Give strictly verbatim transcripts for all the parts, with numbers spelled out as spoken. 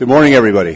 Good morning, everybody.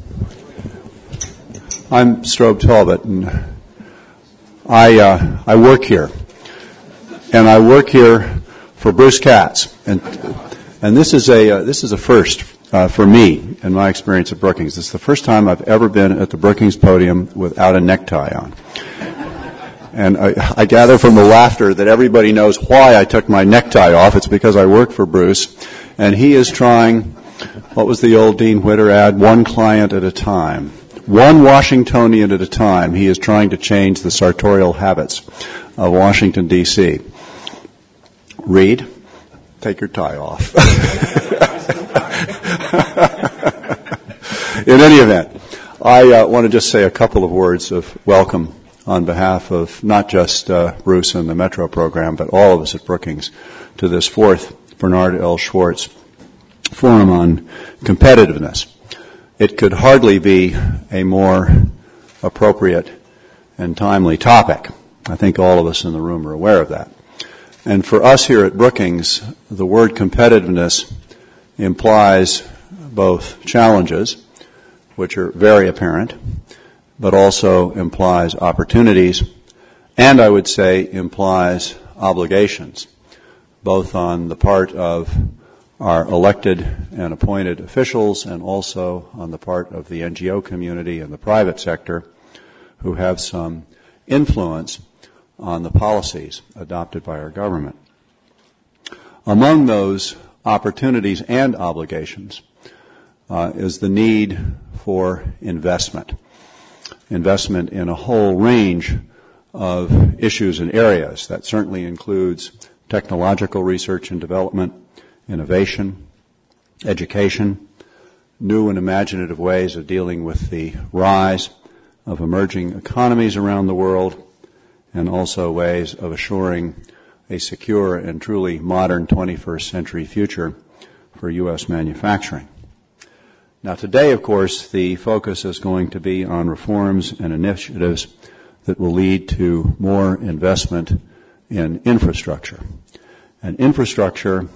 I'm Strobe Talbot, and I uh, I work here, and I work here for Bruce Katz, and and this is a uh, this is a first uh, for me in my experience at Brookings. This is the first time I've ever been at the Brookings podium without a necktie on. And I, I gather from the laughter that everybody knows why I took my necktie off. It's because I work for Bruce, and he is trying, what was the old Dean Witter ad? One client at a time. One Washingtonian at a time. He is trying to change the sartorial habits of Washington, D C Reed, take your tie off. In any event, I uh, want to just say a couple of words of welcome on behalf of not just uh, Bruce and the Metro program, but all of us at Brookings, to this fourth Bernard L. Schwartz Forum on Competitiveness. It could hardly be a more appropriate and timely topic. I think all of us in the room are aware of that. And for us here at Brookings, the word competitiveness implies both challenges, which are very apparent, but also implies opportunities, and I would say implies obligations, both on the part of our elected and appointed officials and also on the part of the N G O community and the private sector who have some influence on the policies adopted by our government. Among those opportunities and obligations uh, is the need for investment. Investment in a whole range of issues and areas. That certainly includes technological research and development, innovation, education, new and imaginative ways of dealing with the rise of emerging economies around the world, and also ways of assuring a secure and truly modern twenty-first century future for U S manufacturing. Now today, of course, the focus is going to be on reforms and initiatives that will lead to more investment in infrastructure. And infrastructure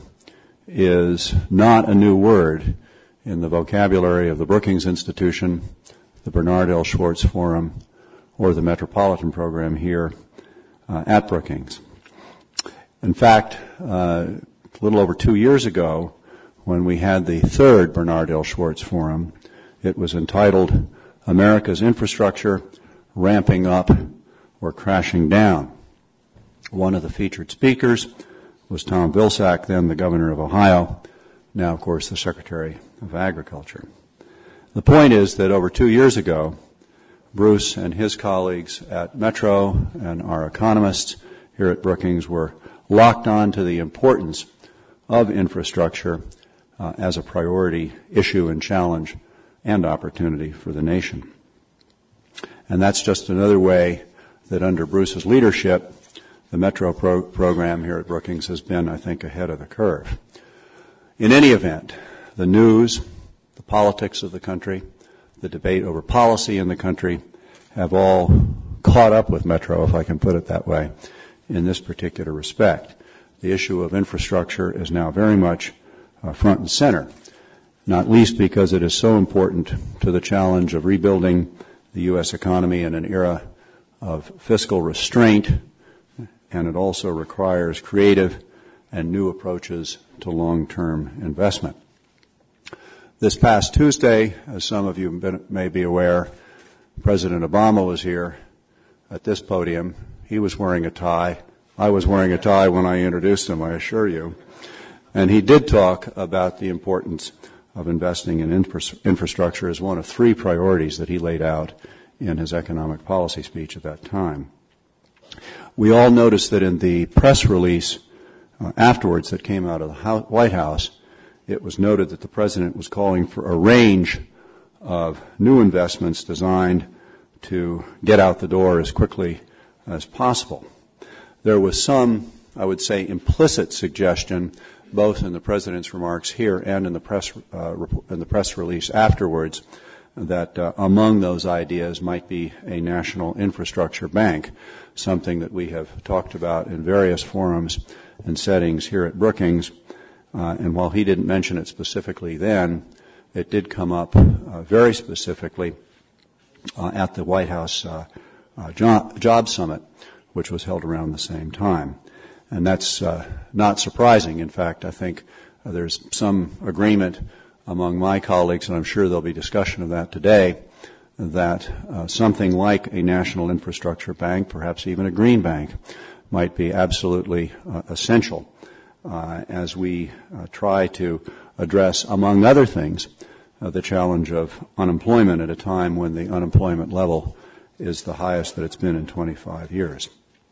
is not a new word in the vocabulary of the Brookings Institution, the Bernard L. Schwartz Forum, or the Metropolitan Program here uh, at Brookings. In fact, uh, a little over two years ago, when we had the third Bernard L. Schwartz Forum, it was entitled America's Infrastructure, Ramping Up or Crashing Down. One of the featured speakers was Tom Vilsack, then the governor of Ohio, now, of course, the Secretary of Agriculture. The point is that over two years ago, Bruce and his colleagues at Metro and our economists here at Brookings were locked on to the importance of infrastructure uh, as a priority issue and challenge and opportunity for the nation. And that's just another way that under Bruce's leadership, the Metro pro- program here at Brookings has been, I think, ahead of the curve. In any event, the news, the politics of the country, the debate over policy in the country have all caught up with Metro, if I can put it that way, in this particular respect. The issue of infrastructure is now very much uh, front and center, not least because it is so important to the challenge of rebuilding the U S economy in an era of fiscal restraint, and it also requires creative and new approaches to long-term investment. This past Tuesday, as some of you may be aware, President Obama was here at this podium. He was wearing a tie. I was wearing a tie when I introduced him, I assure you. And he did talk about the importance of investing in infra- infrastructure as one of three priorities that he laid out in his economic policy speech at that time. We all noticed that in the press release uh, afterwards that came out of the House, White House, it was noted that the President was calling for a range of new investments designed to get out the door as quickly as possible. There was some, I would say, implicit suggestion, both in the President's remarks here and in the press, uh, in the press release afterwards, that uh, among those ideas might be a national infrastructure bank, something that we have talked about in various forums and settings here at Brookings. Uh, and while he didn't mention it specifically then, it did come up uh, very specifically uh, at the White House uh, uh, job, job summit, which was held around the same time. And that's uh, not surprising. In fact, I think uh, there's some agreement among my colleagues, and I'm sure there'll be discussion of that today, that uh, something like a national infrastructure bank, perhaps even a green bank, might be absolutely uh, essential uh, as we uh, try to address, among other things, uh, the challenge of unemployment at a time when the unemployment level is the highest that it's been in twenty-five years.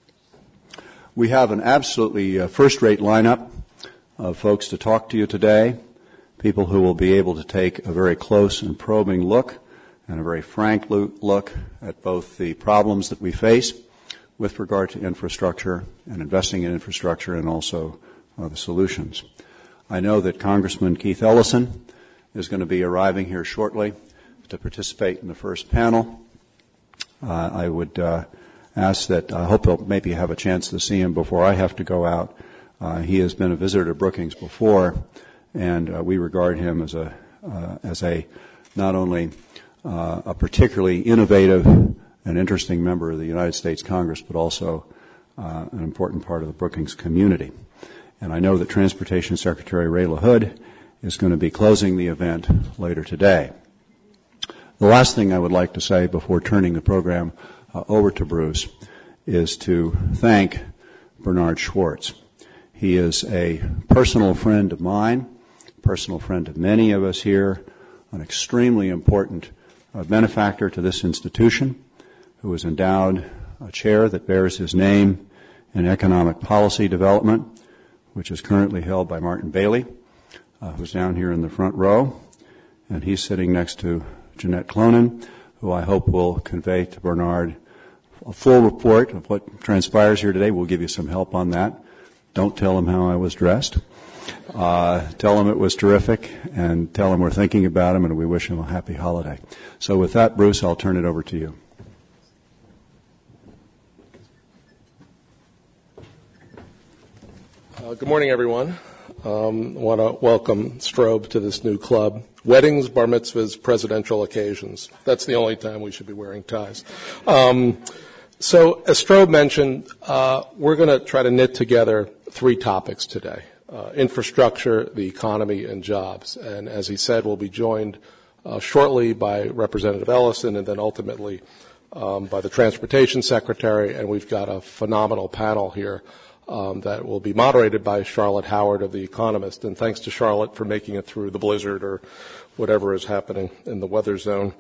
We have an absolutely uh, first-rate lineup of folks to talk to you today, people who will be able to take a very close and probing look and a very frank look at both the problems that we face with regard to infrastructure and investing in infrastructure, and also uh, the solutions. I know that Congressman Keith Ellison is going to be arriving here shortly to participate in the first panel. Uh, I would uh, ask that, I hope I'll maybe have a chance to see him before I have to go out. Uh, he has been a visitor to Brookings before, and uh, we regard him as a, uh, as a not only uh, a particularly innovative and interesting member of the United States Congress, but also uh, an important part of the Brookings community. And I know that Transportation Secretary Ray LaHood is going to be closing the event later today. The last thing I would like to say before turning the program uh, over to Bruce is to thank Bernard Schwartz. He is a personal friend of mine, personal friend of many of us here, an extremely important uh, benefactor to this institution, who was endowed a chair that bears his name in economic policy development, which is currently held by Martin Bailey, uh, who's down here in the front row, and he's sitting next to Jeanette Clonan, who I hope will convey to Bernard a full report of what transpires here today. We'll give you some help on that. Don't tell him how I was dressed. Uh, tell him it was terrific, and tell him we're thinking about him and we wish him a happy holiday. So with that, Bruce, I'll turn it over to you. Uh, good morning, everyone. Um, I want to welcome Strobe to this new club. Weddings, bar mitzvahs, presidential occasions. That's the only time we should be wearing ties. Um, so, as Strobe mentioned, uh, we're going to try to knit together three topics today. Uh, infrastructure, the economy, and jobs. And as he said, we'll be joined uh, shortly by Representative Ellison and then ultimately um, by the Transportation Secretary. And we've got a phenomenal panel here Um, that will be moderated by Charlotte Howard of The Economist. And thanks to Charlotte for making it through the blizzard or whatever is happening in the weather zone.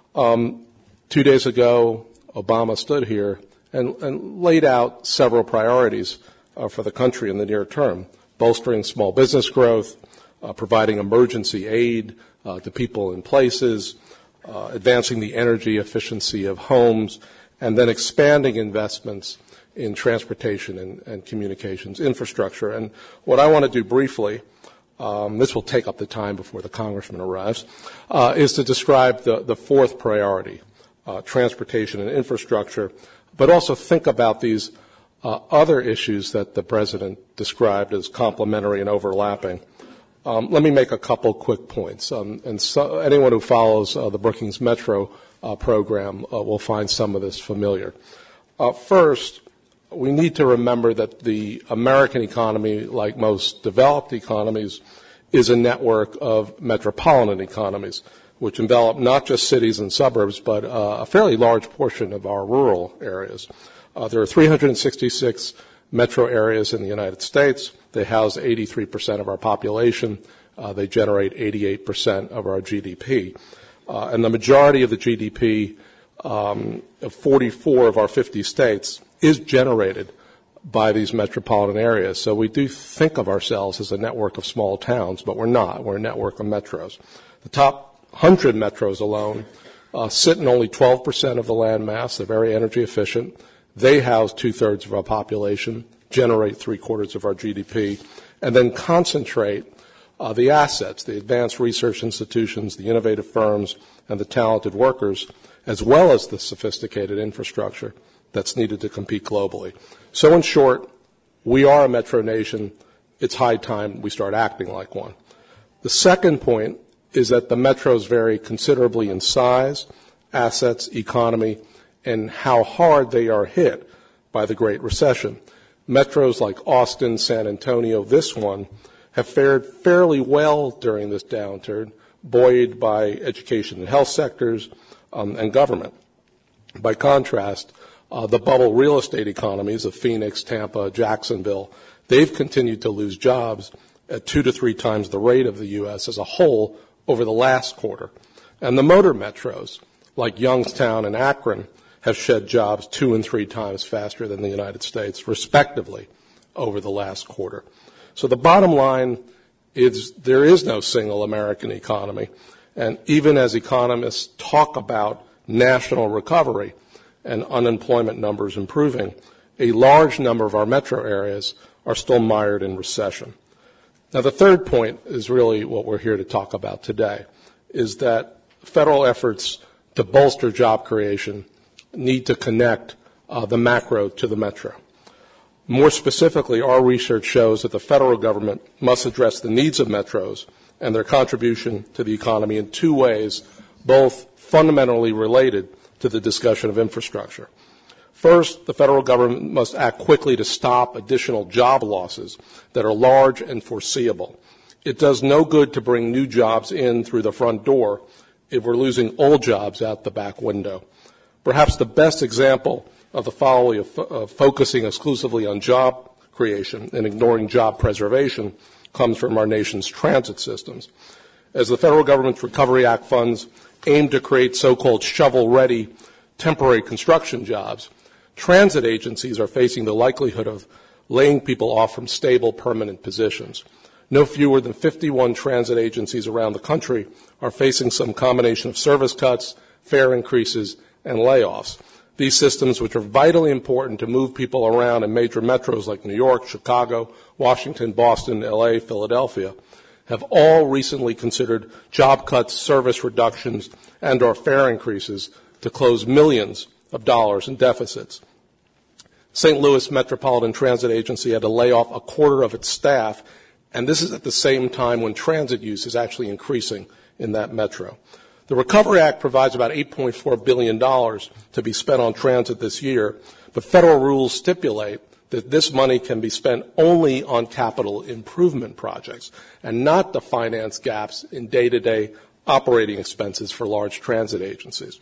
Um, two days ago, Obama stood here and, and laid out several priorities uh, for the country in the near term: bolstering small business growth, uh, providing emergency aid uh, to people and places, uh, advancing the energy efficiency of homes, and then expanding investments in transportation and, and communications infrastructure. And what I want to do briefly, um, this will take up the time before the congressman arrives, uh, is to describe the, the fourth priority, uh, transportation and infrastructure, but also think about these uh, other issues that the president described as complementary and overlapping. Um, let me make a couple quick points. Um, and so anyone who follows uh, the Brookings Metro uh, program uh, will find some of this familiar. Uh, first, we need to remember that the American economy, like most developed economies, is a network of metropolitan economies, which envelop not just cities and suburbs, but uh, a fairly large portion of our rural areas. Uh, there are three hundred sixty-six metro areas in the United States. They house eighty-three percent of our population. Uh, they generate eighty-eight percent of our G D P. Uh, and the majority of the G D P um, of forty-four of our fifty states is generated by these metropolitan areas. So we do think of ourselves as a network of small towns, but we're not. We're a network of metros. The top one hundred metros alone uh, sit in only twelve percent of the land mass. They're very energy efficient. They house two-thirds of our population, generate three-quarters of our G D P, and then concentrate uh, the assets, the advanced research institutions, the innovative firms, and the talented workers, as well as the sophisticated infrastructure that's needed to compete globally. So in short, we are a metro nation. It's high time we start acting like one. The second point is that the metros vary considerably in size, assets, economy, and how hard they are hit by the Great Recession. Metros like Austin, San Antonio, this one, have fared fairly well during this downturn, buoyed by education and health sectors um, and government. By contrast, uh, the bubble real estate economies of Phoenix, Tampa, Jacksonville, they've continued to lose jobs at two to three times the rate of the U S as a whole over the last quarter. And the motor metros, like Youngstown and Akron, have shed jobs two and three times faster than the United States, respectively, over the last quarter. So the bottom line is there is no single American economy. And even as economists talk about national recovery and unemployment numbers improving, a large number of our metro areas are still mired in recession. Now, the third point is really what we're here to talk about today, is that federal efforts to bolster job creation need to connect uh, the macro to the metro. More specifically, our research shows that the federal government must address the needs of metros and their contribution to the economy in two ways, both fundamentally related to the discussion of infrastructure. First, the federal government must act quickly to stop additional job losses that are large and foreseeable. It does no good to bring new jobs in through the front door if we're losing old jobs out the back window. Perhaps the best example of the folly of, fo- of focusing exclusively on job creation and ignoring job preservation comes from our nation's transit systems. As the federal government's Recovery Act funds aim to create so-called shovel-ready temporary construction jobs, transit agencies are facing the likelihood of laying people off from stable, permanent positions. No fewer than fifty-one transit agencies around the country are facing some combination of service cuts, fare increases, and layoffs. These systems, which are vitally important to move people around in major metros like New York, Chicago, Washington, Boston, L A, Philadelphia, have all recently considered job cuts, service reductions, and or fare increases to close millions of dollars in deficits. Saint Louis Metropolitan Transit Agency had to lay off a quarter of its staff, and this is at the same time when transit use is actually increasing in that metro. The Recovery Act provides about eight point four billion dollars to be spent on transit this year, but federal rules stipulate that this money can be spent only on capital improvement projects and not to finance gaps in day-to-day operating expenses for large transit agencies.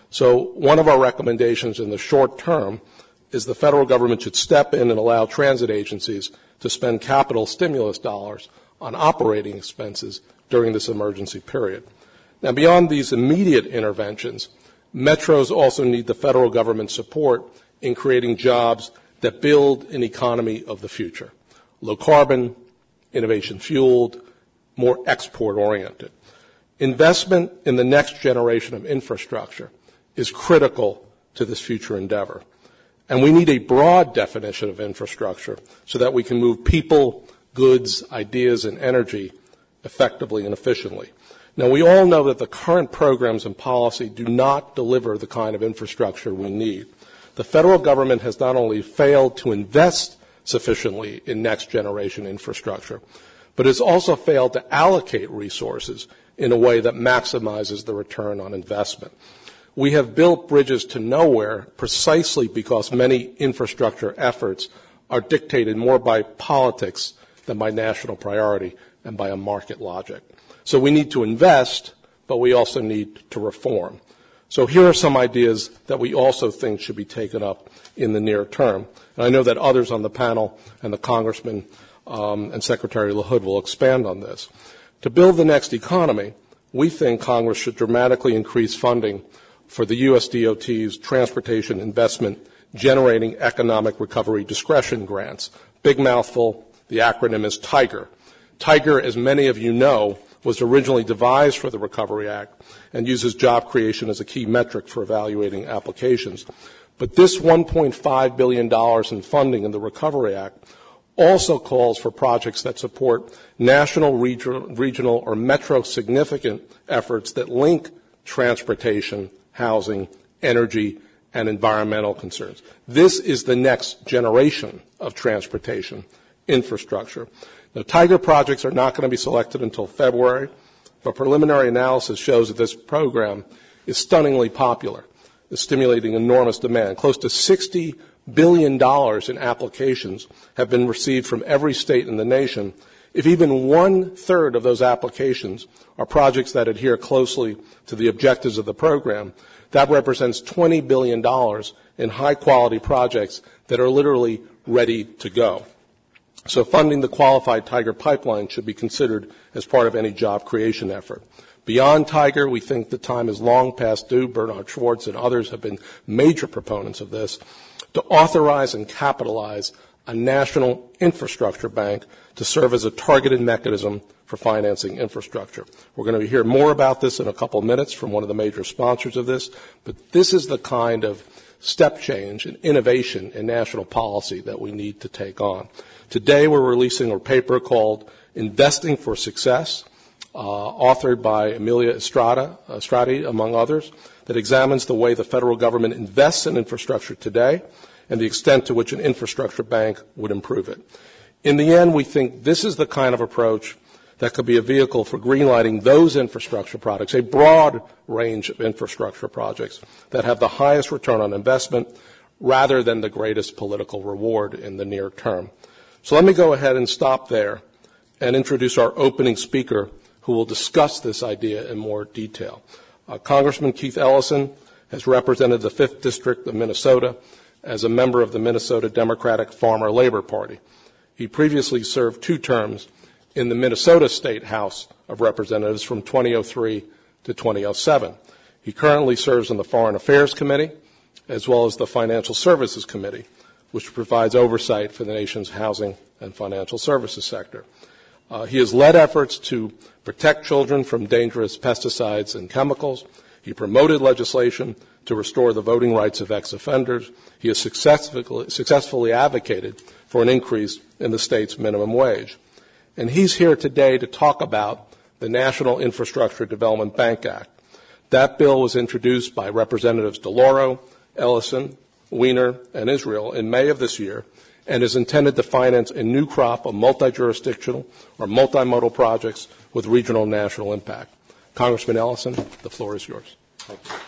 So one of our recommendations in the short term is the federal government should step in and allow transit agencies to spend capital stimulus dollars on operating expenses during this emergency period. Now, beyond these immediate interventions, metros also need the federal government's support in creating jobs that build an economy of the future, low carbon, innovation fueled, more export oriented. Investment in the next generation of infrastructure is critical to this future endeavor. And we need a broad definition of infrastructure so that we can move people, goods, ideas, and energy effectively and efficiently. Now, we all know that the current programs and policy do not deliver the kind of infrastructure we need. The federal government has not only failed to invest sufficiently in next-generation infrastructure, but has also failed to allocate resources in a way that maximizes the return on investment. We have built bridges to nowhere precisely because many infrastructure efforts are dictated more by politics than by national priority and by a market logic. So we need to invest, but we also need to reform. So here are some ideas that we also think should be taken up in the near term. And I know that others on the panel and the Congressman um, and Secretary LaHood will expand on this. To build the next economy, we think Congress should dramatically increase funding for the U S D O T's Transportation Investment Generating Economic Recovery Discretion Grants. Big mouthful, the acronym is TIGER. TIGER, as many of you know, was originally devised for the Recovery Act and uses job creation as a key metric for evaluating applications. But this one point five billion dollars in funding in the Recovery Act also calls for projects that support national, regional, regional or metro significant efforts that link transportation, housing, energy, and environmental concerns. This is the next generation of transportation infrastructure. Now, TIGER projects are not going to be selected until February. but preliminary analysis shows that this program is stunningly popular. It's stimulating enormous demand. Close to sixty billion dollars in applications have been received from every state in the nation. If even one-third of those applications are projects that adhere closely to the objectives of the program, that represents twenty billion dollars in high-quality projects that are literally ready to go. So funding the qualified Tiger pipeline should be considered as part of any job creation effort. Beyond Tiger, we think the time is long past due. Bernard Schwartz and others have been major proponents of this, to authorize and capitalize a national infrastructure bank to serve as a targeted mechanism for financing infrastructure. We're going to hear more about this in a couple of minutes from one of the major sponsors of this, but this is the kind of step change and innovation in national policy that we need to take on. Today we're releasing a paper called Investing for Success, uh, authored by Emilia Estrada, Estradi, among others, that examines the way the federal government invests in infrastructure today and the extent to which an infrastructure bank would improve it. In the end, we think this is the kind of approach that could be a vehicle for greenlighting those infrastructure projects, a broad range of infrastructure projects that have the highest return on investment rather than the greatest political reward in the near term. So let me go ahead and stop there and introduce our opening speaker who will discuss this idea in more detail. Uh, Congressman Keith Ellison has represented the fifth District of Minnesota as a member of the Minnesota Democratic Farmer Labor Party. He previously served two terms in the Minnesota State House of Representatives from two thousand three to two thousand seven. He currently serves on the Foreign Affairs Committee as well as the Financial Services Committee, which provides oversight for the nation's housing and financial services sector. Uh, he has led efforts to protect children from dangerous pesticides and chemicals. He promoted legislation to restore the voting rights of ex-offenders. He has successfully, successfully advocated for an increase in the state's minimum wage. And he's here today to talk about the National Infrastructure Development Bank Act. That bill was introduced by Representatives DeLauro, Ellison, Wiener, and Israel in May of this year, and is intended to finance a new crop of multi-jurisdictional or multimodal projects with regional and national impact. Congressman Ellison, the floor is yours. Thank you.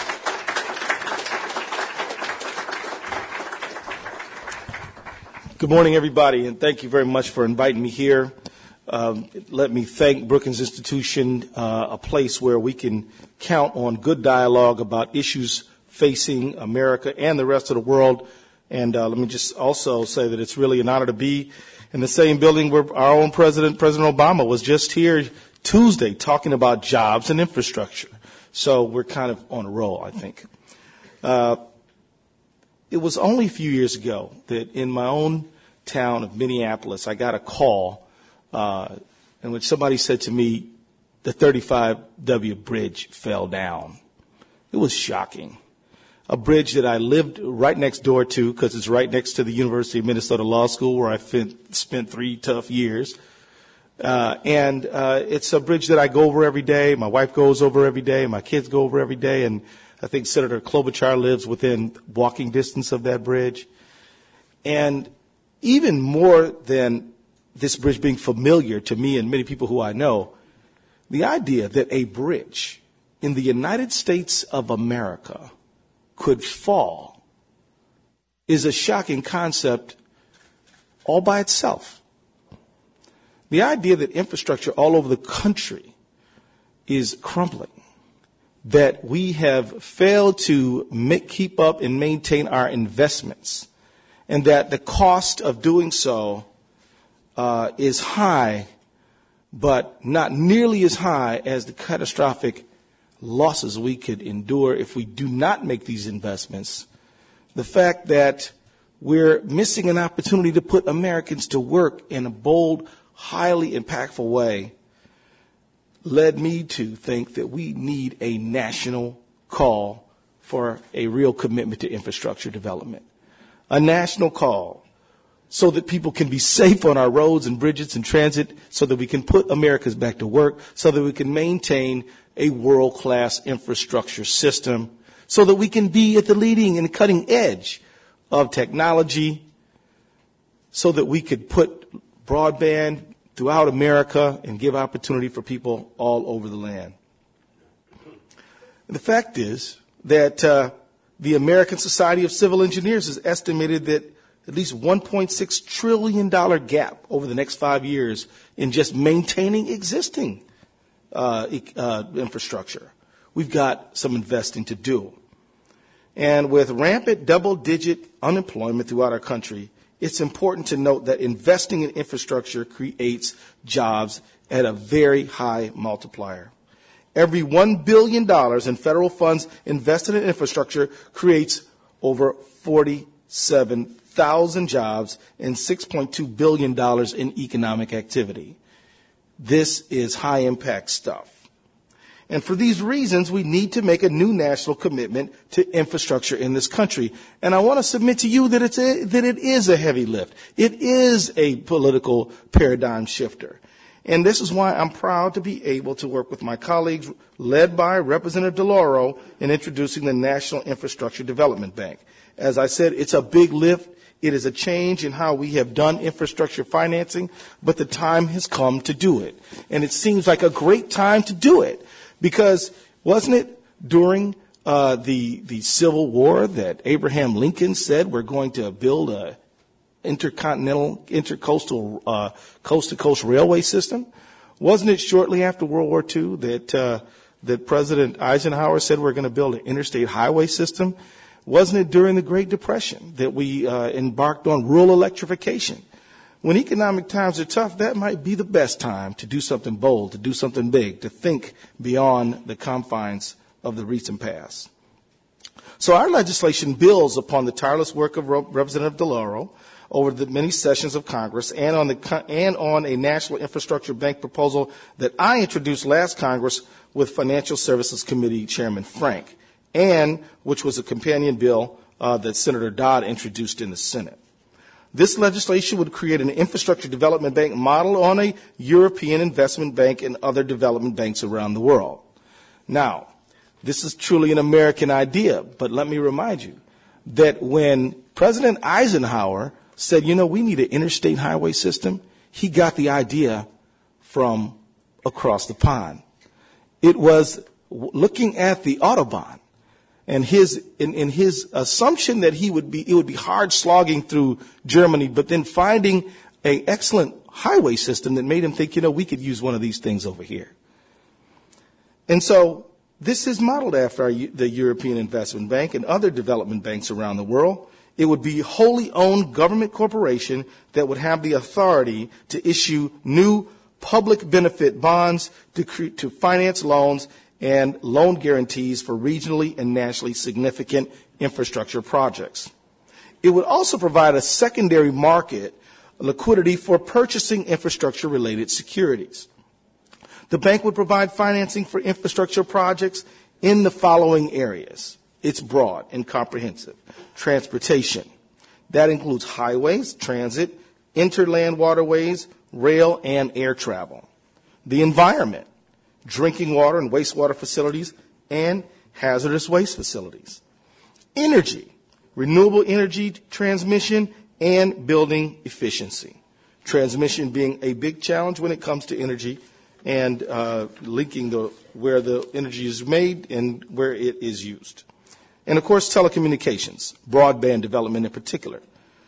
Good morning, everybody, and thank you very much for inviting me here. Um, let me thank Brookings Institution, uh, a place where we can count on good dialogue about issues facing America and the rest of the world. And uh, let me just also say that it's really an honor to be in the same building where our own president, President Obama, was just here Tuesday talking about jobs and infrastructure. So we're kind of on a roll, I think. Uh, it was only a few years ago that in my own town of Minneapolis, I got a call uh, in which somebody said to me, the thirty-five W bridge fell down. It was shocking. A bridge that I lived right next door to because it's right next to the University of Minnesota Law School where I spent three tough years. Uh, and uh, it's a bridge that I go over every day. My wife goes over every day. My kids go over every day. And I think Senator Klobuchar lives within walking distance of that bridge. And even more than this bridge being familiar to me and many people who I know, the idea that a bridge in the United States of America could fall is a shocking concept all by itself. The idea that infrastructure all over the country is crumbling, that we have failed to make, keep up and maintain our investments, and that the cost of doing so uh, is high, but not nearly as high as the catastrophic losses we could endure if we do not make these investments. The fact that we're missing an opportunity to put Americans to work in a bold, highly impactful way led me to think that we need a national call for a real commitment to infrastructure development. A national call so that people can be safe on our roads and bridges and transit, so that we can put Americans back to work, so that we can maintain a world-class infrastructure system, so that we can be at the leading and cutting edge of technology, so that we could put broadband throughout America and give opportunity for people all over the land. The fact is that uh, the American Society of Civil Engineers has estimated that at least one point six trillion dollars gap over the next five years in just maintaining existing uh, uh, infrastructure. We've got some investing to do. And with rampant double-digit unemployment throughout our country, it's important to note that investing in infrastructure creates jobs at a very high multiplier. Every one billion dollars in federal funds invested in infrastructure creates over forty-seven thousand jobs and six point two billion dollars in economic activity. This is high-impact stuff. And for these reasons, we need to make a new national commitment to infrastructure in this country. And I want to submit to you that it's a, that it is a heavy lift. It is a political paradigm shifter. And this is why I'm proud to be able to work with my colleagues, led by Representative DeLauro, in introducing the National Infrastructure Development Bank. As I said, it's a big lift. It is a change in how we have done infrastructure financing, but the time has come to do it. And it seems like a great time to do it. Because wasn't it during uh, the the Civil War that Abraham Lincoln said we're going to build a intercontinental, intercoastal, uh, coast-to-coast railway system? Wasn't it shortly after World War Two that uh, that President Eisenhower said we're going to build an interstate highway system? Wasn't it during the Great Depression that we uh, embarked on rural electrification? When economic times are tough, that might be the best time to do something bold, to do something big, to think beyond the confines of the recent past. So our legislation builds upon the tireless work of Representative DeLauro over the many sessions of Congress and on, the, and on a National Infrastructure Bank proposal that I introduced last Congress with Financial Services Committee Chairman Frank, and which was a companion bill uh, that Senator Dodd introduced in the Senate. This legislation would create an infrastructure development bank model on a European investment bank and other development banks around the world. Now, this is truly an American idea, but let me remind you that when President Eisenhower said, you know, we need an interstate highway system, he got the idea from across the pond. It was looking at the Autobahn. And his, in, in his assumption that he would be, it would be hard slogging through Germany, but then finding an excellent highway system that made him think, you know, we could use one of these things over here. And so this is modeled after our, the European Investment Bank and other development banks around the world. It would be a wholly owned government corporation that would have the authority to issue new public benefit bonds to, cre- to finance loans and loan guarantees for regionally and nationally significant infrastructure projects. It would also provide a secondary market liquidity for purchasing infrastructure-related securities. The bank would provide financing for infrastructure projects in the following areas. It's broad and comprehensive. Transportation. That includes highways, transit, interland waterways, rail, and air travel. The environment. Drinking water and wastewater facilities, and hazardous waste facilities. Energy, renewable energy transmission, and building efficiency. Transmission being a big challenge when it comes to energy and uh, linking the, where the energy is made and where it is used. And, of course, telecommunications, broadband development in particular.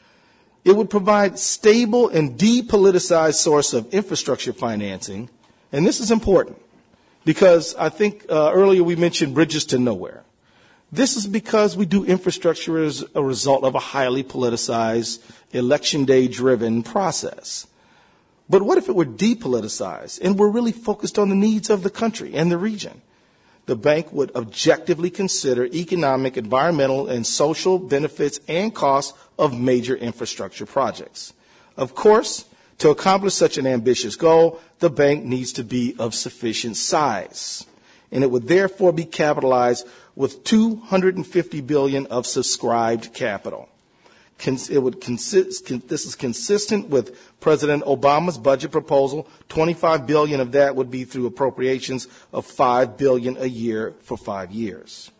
It would provide stable and depoliticized source of infrastructure financing, and this is important. Because I think uh, earlier we mentioned bridges to nowhere. This is because we do infrastructure as a result of a highly politicized, election day driven process. But what if it were depoliticized and we're really focused on the needs of the country and the region? The bank would objectively consider economic, environmental, and social benefits and costs of major infrastructure projects. Of course, to accomplish such an ambitious goal, the bank needs to be of sufficient size, and it would therefore be capitalized with two hundred fifty billion dollars of subscribed capital. It would consist, this is consistent with President Obama's budget proposal. twenty-five billion dollars of that would be through appropriations of five billion dollars a year for five years.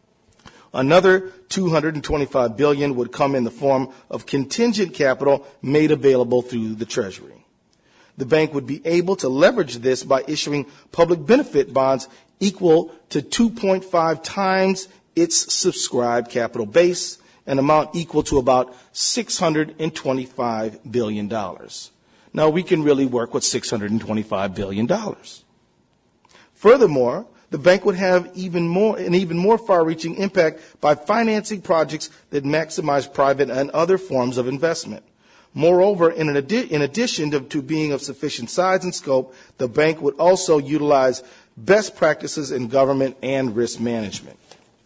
Another two hundred twenty-five billion dollars would come in the form of contingent capital made available through the Treasury. The bank would be able to leverage this by issuing public benefit bonds equal to two point five times its subscribed capital base, an amount equal to about six hundred twenty-five billion dollars. Now, we can really work with six hundred twenty-five billion dollars. Furthermore, the bank would have even more, an even more far-reaching impact by financing projects that maximize private and other forms of investment. Moreover, in, an adi- in addition to, to being of sufficient size and scope, the bank would also utilize best practices in government and risk management.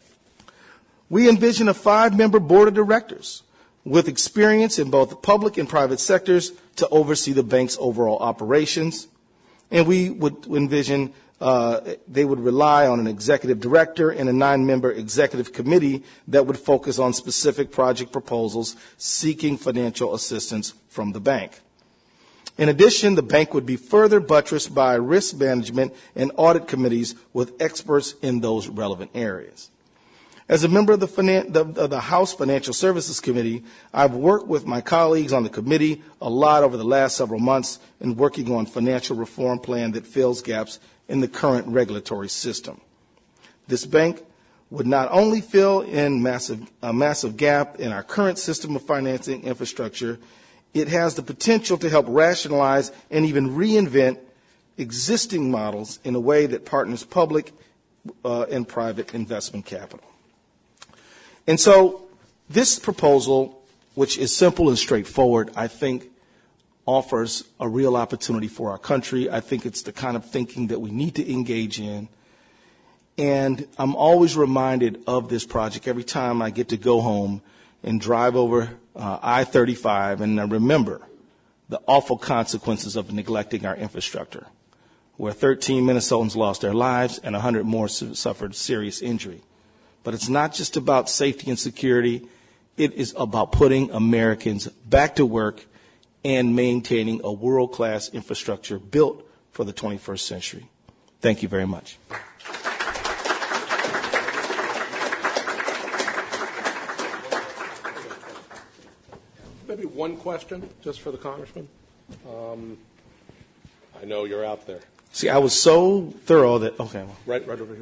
We envision a five-member board of directors with experience in both the public and private sectors to oversee the bank's overall operations. And we would envision uh, they would rely on an executive director and a nine-member executive committee that would focus on specific project proposals seeking financial assistance from the bank. In addition, the bank would be further buttressed by risk management and audit committees with experts in those relevant areas. As a member of the, finan- the, of the House Financial Services Committee, I've worked with my colleagues on the committee a lot over the last several months in working on financial reform plan that fills gaps in the current regulatory system. This bank would not only fill in massive, a massive gap in our current system of financing infrastructure, it has the potential to help rationalize and even reinvent existing models in a way that partners public uh, and private investment capital. And so this proposal, which is simple and straightforward, I think offers a real opportunity for our country. I think it's the kind of thinking that we need to engage in. And I'm always reminded of this project every time I get to go home and drive over uh, I thirty-five and I remember the awful consequences of neglecting our infrastructure, where thirteen Minnesotans lost their lives and one hundred more su- suffered serious injury. But it's not just about safety and security. It is about putting Americans back to work and maintaining a world-class infrastructure built for the twenty-first century. Thank you very much. Maybe one question, just for the Congressman. Um, I know you're out there. See, I was so thorough that, okay. Right, right over here.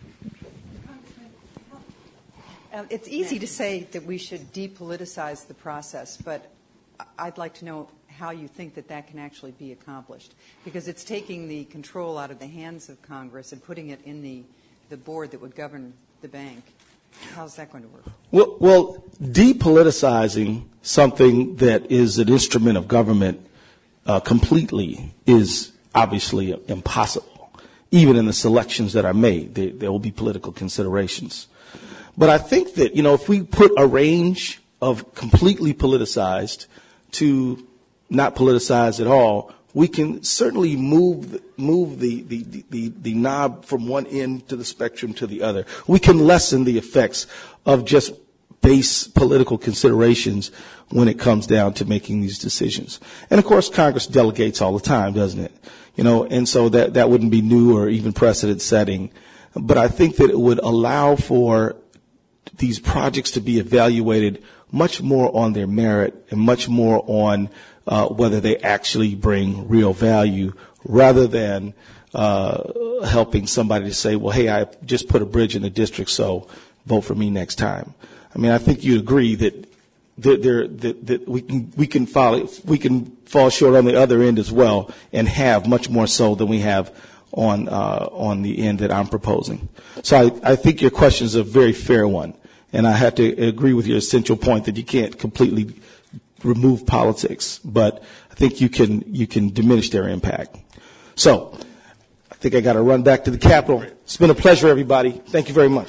Um, it's easy to say that we should depoliticize the process, but I'd like to know how you think that that can actually be accomplished, because it's taking the control out of the hands of Congress and putting it in the, the board that would govern the bank. How's that going to work? Well, well, depoliticizing something that is an instrument of government uh, completely is obviously impossible. Even in the selections that are made, there, there will be political considerations. But I think that, you know, if we put a range of completely politicized to not politicized at all, we can certainly move move the, the, the, the knob from one end to the spectrum to the other. We can lessen the effects of just base political considerations when it comes down to making these decisions. And of course, Congress delegates all the time, doesn't it? You know, and so that, that wouldn't be new or even precedent setting. But I think that it would allow for these projects to be evaluated much more on their merit and much more on uh, whether they actually bring real value, rather than uh, helping somebody to say, well, hey, I just put a bridge in the district, so vote for me next time. I mean, I think you agree that that, there, that, that we can we can follow, we can fall short on the other end as well, and have much more so than we have on uh, on the end that I'm proposing. So I, I think your question is a very fair one. And I have to agree with your essential point that you can't completely remove politics, but I think you can you can diminish their impact. So I think I got to run back to the Capitol. It's been a pleasure, everybody. Thank you very much.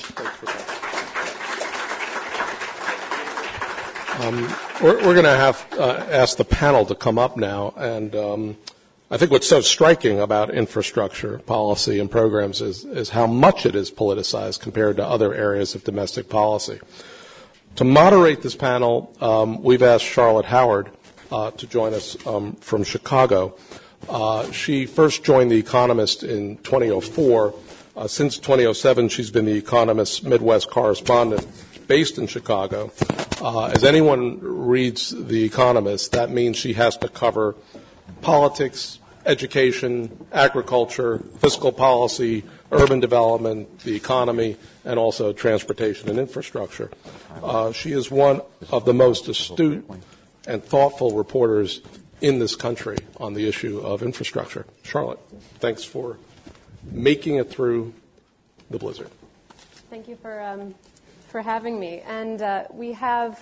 Um, we're we're going to have uh, ask the panel to come up now, and um, I think what's so striking about infrastructure policy and programs is, is how much it is politicized compared to other areas of domestic policy. To moderate this panel, um, we've asked Charlotte Howard uh, to join us um, from Chicago. Uh, she first joined The Economist in twenty oh four. Uh, since twenty oh seven, she's been The Economist's Midwest correspondent based in Chicago. Uh, as anyone reads The Economist, that means she has to cover politics, education, agriculture, fiscal policy, urban development, the economy, and also transportation and infrastructure. Uh, she is one of the most astute and thoughtful reporters in this country on the issue of infrastructure. Charlotte, thanks for making it through the blizzard. Thank you for um, for having me. And uh, we have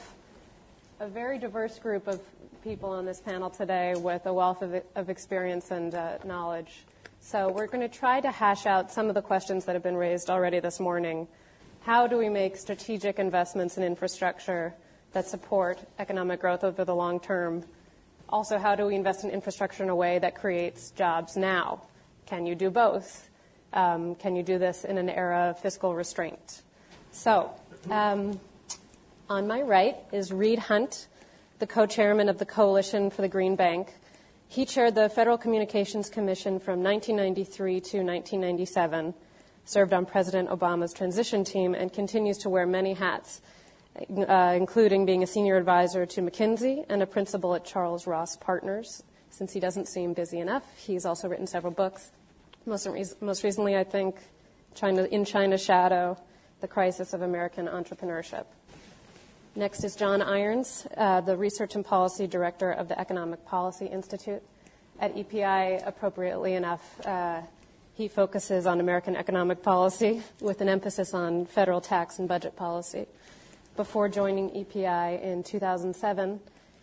a very diverse group of people on this panel today with a wealth of, of experience and uh, knowledge. So we're going to try to hash out some of the questions that have been raised already this morning. How do we make strategic investments in infrastructure that support economic growth over the long term? Also, how do we invest in infrastructure in a way that creates jobs now? Can you do both? Um, can you do this in an era of fiscal restraint? So, um, on my right is Reed Hundt, the co-chairman of the Coalition for the Green Bank. He chaired the Federal Communications Commission from nineteen ninety-three to nineteen ninety-seven, served on President Obama's transition team, and continues to wear many hats, uh, including being a senior advisor to McKinsey and a principal at Charles Ross Partners. Since he doesn't seem busy enough, he's also written several books. Most, most recently, I think, China, In China's Shadow, The Crisis of American Entrepreneurship. Next is John Irons, uh, the Research and Policy Director of the Economic Policy Institute. At E P I, appropriately enough, uh, he focuses on American economic policy with an emphasis on federal tax and budget policy. Before joining E P I in two thousand seven,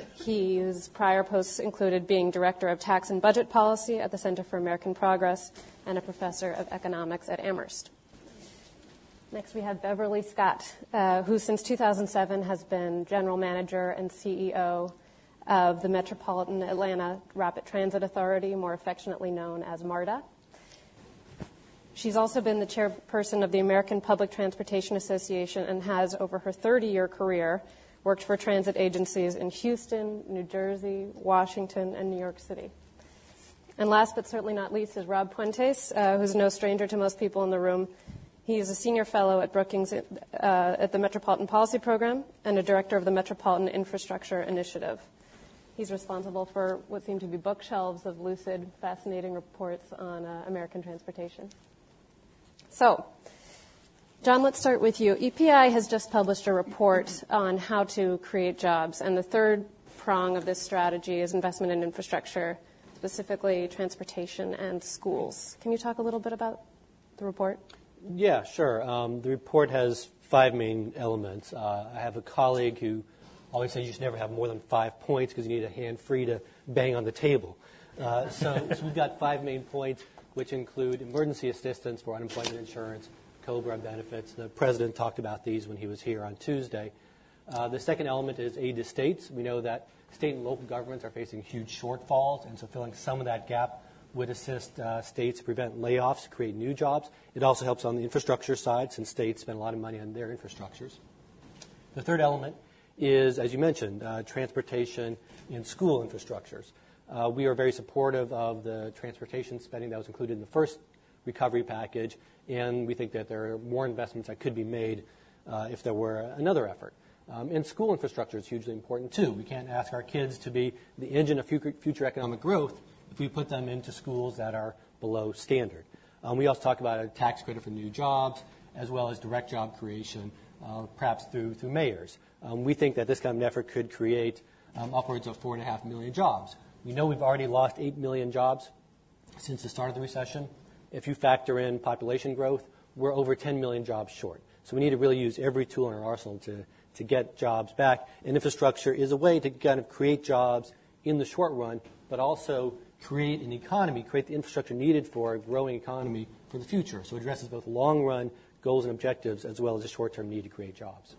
his prior posts included being Director of Tax and Budget Policy at the Center for American Progress and a professor of economics at Amherst. Next, we have Beverly Scott, uh, who since two thousand seven has been General Manager and C E O of the Metropolitan Atlanta Rapid Transit Authority, more affectionately known as MARTA. She's also been the chairperson of the American Public Transportation Association and has, over her thirty-year career, worked for transit agencies in Houston, New Jersey, Washington, and New York City. And last but certainly not least is Rob Puentes, uh, who's no stranger to most people in the room. He is a senior fellow at Brookings uh, at the Metropolitan Policy Program and a director of the Metropolitan Infrastructure Initiative. He's responsible for what seem to be bookshelves of lucid, fascinating reports on uh, American transportation. So, John, let's start with you. E P I has just published a report on how to create jobs, and the third prong of this strategy is investment in infrastructure, specifically transportation and schools. Can you talk a little bit about the report? Yeah, sure. Um, the report has five main elements. Uh, I have a colleague who always says you should never have more than five points because you need a hand free to bang on the table. Uh, so, so we've got five main points, which include emergency assistance for unemployment insurance, COBRA benefits. The president talked about these when he was here on Tuesday. Uh, the second element is aid to states. We know that state and local governments are facing huge shortfalls, and so filling some of that gap would assist uh, states to prevent layoffs, create new jobs. It also helps on the infrastructure side, since states spend a lot of money on their infrastructures. The third element is, as you mentioned, uh, transportation and school infrastructures. Uh, we are very supportive of the transportation spending that was included in the first recovery package, and we think that there are more investments that could be made uh, if there were another effort. Um, and school infrastructure is hugely important, too. We can't ask our kids to be the engine of future, future economic growth if we put them into schools that are below standard. Um, we also talk about a tax credit for new jobs, as well as direct job creation, uh, perhaps through, through mayors. Um, we think that this kind of effort could create um, upwards of four and a half million jobs. We know we've already lost eight million jobs since the start of the recession. If you factor in population growth, we're over ten million jobs short. So we need to really use every tool in our arsenal to, to get jobs back. And infrastructure is a way to kind of create jobs in the short run, but also create an economy, create the infrastructure needed for a growing economy for the future. So it addresses both long-run goals and objectives as well as the short-term need to create jobs.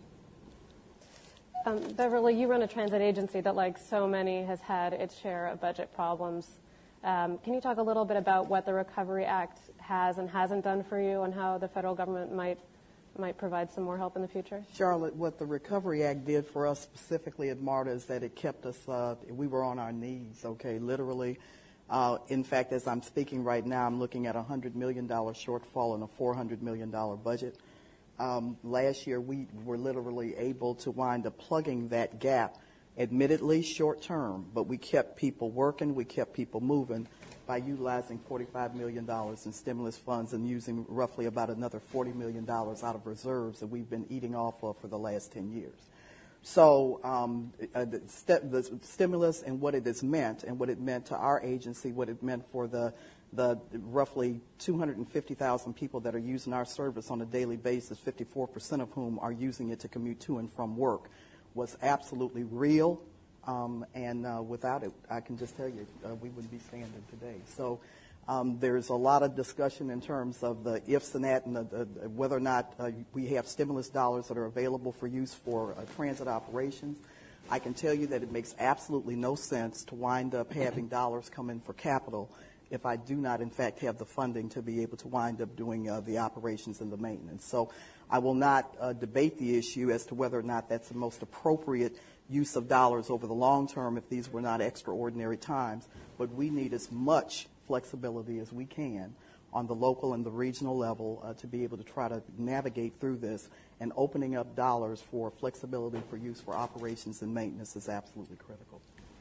Um, Beverly, you run a transit agency that, like so many, has had its share of budget problems. Um, can you talk a little bit about what the Recovery Act has and hasn't done for you, and how the federal government might might provide some more help in the future? Charlotte, what the Recovery Act did for us specifically at MARTA is that it kept us, uh, we were on our knees, okay, literally. Uh, in fact, as I'm speaking right now, I'm looking at a one hundred million dollars shortfall in a four hundred million dollars budget. Um, last year, we were literally able to wind up plugging that gap, admittedly short term, but we kept people working, we kept people moving by utilizing forty-five million dollars in stimulus funds and using roughly about another forty million dollars out of reserves that we've been eating off of for the last ten years. So um, uh, the, st- the stimulus and what it has meant, and what it meant to our agency, what it meant for the the roughly two hundred fifty thousand people that are using our service on a daily basis, fifty-four percent of whom are using it to commute to and from work, was absolutely real. Um, and uh, without it, I can just tell you, uh, we wouldn't be standing today. So um, there's a lot of discussion in terms of the ifs and that, and the, the, whether or not uh, we have stimulus dollars that are available for use for uh, transit operations. I can tell you that it makes absolutely no sense to wind up having dollars come in for capital if I do not, in fact, have the funding to be able to wind up doing uh, the operations and the maintenance. So I will not uh, debate the issue as to whether or not that's the most appropriate use of dollars over the long term if these were not extraordinary times, but we need as much flexibility as we can on the local and the regional level uh, to be able to try to navigate through this, and opening up dollars for flexibility for use for operations and maintenance is absolutely critical.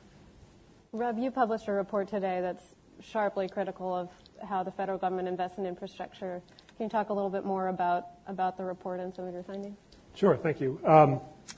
Rob, you published a report today that's sharply critical of how the federal government invests in infrastructure. Can you talk a little bit more about, about the report and some of your findings? Sure, thank you. Um,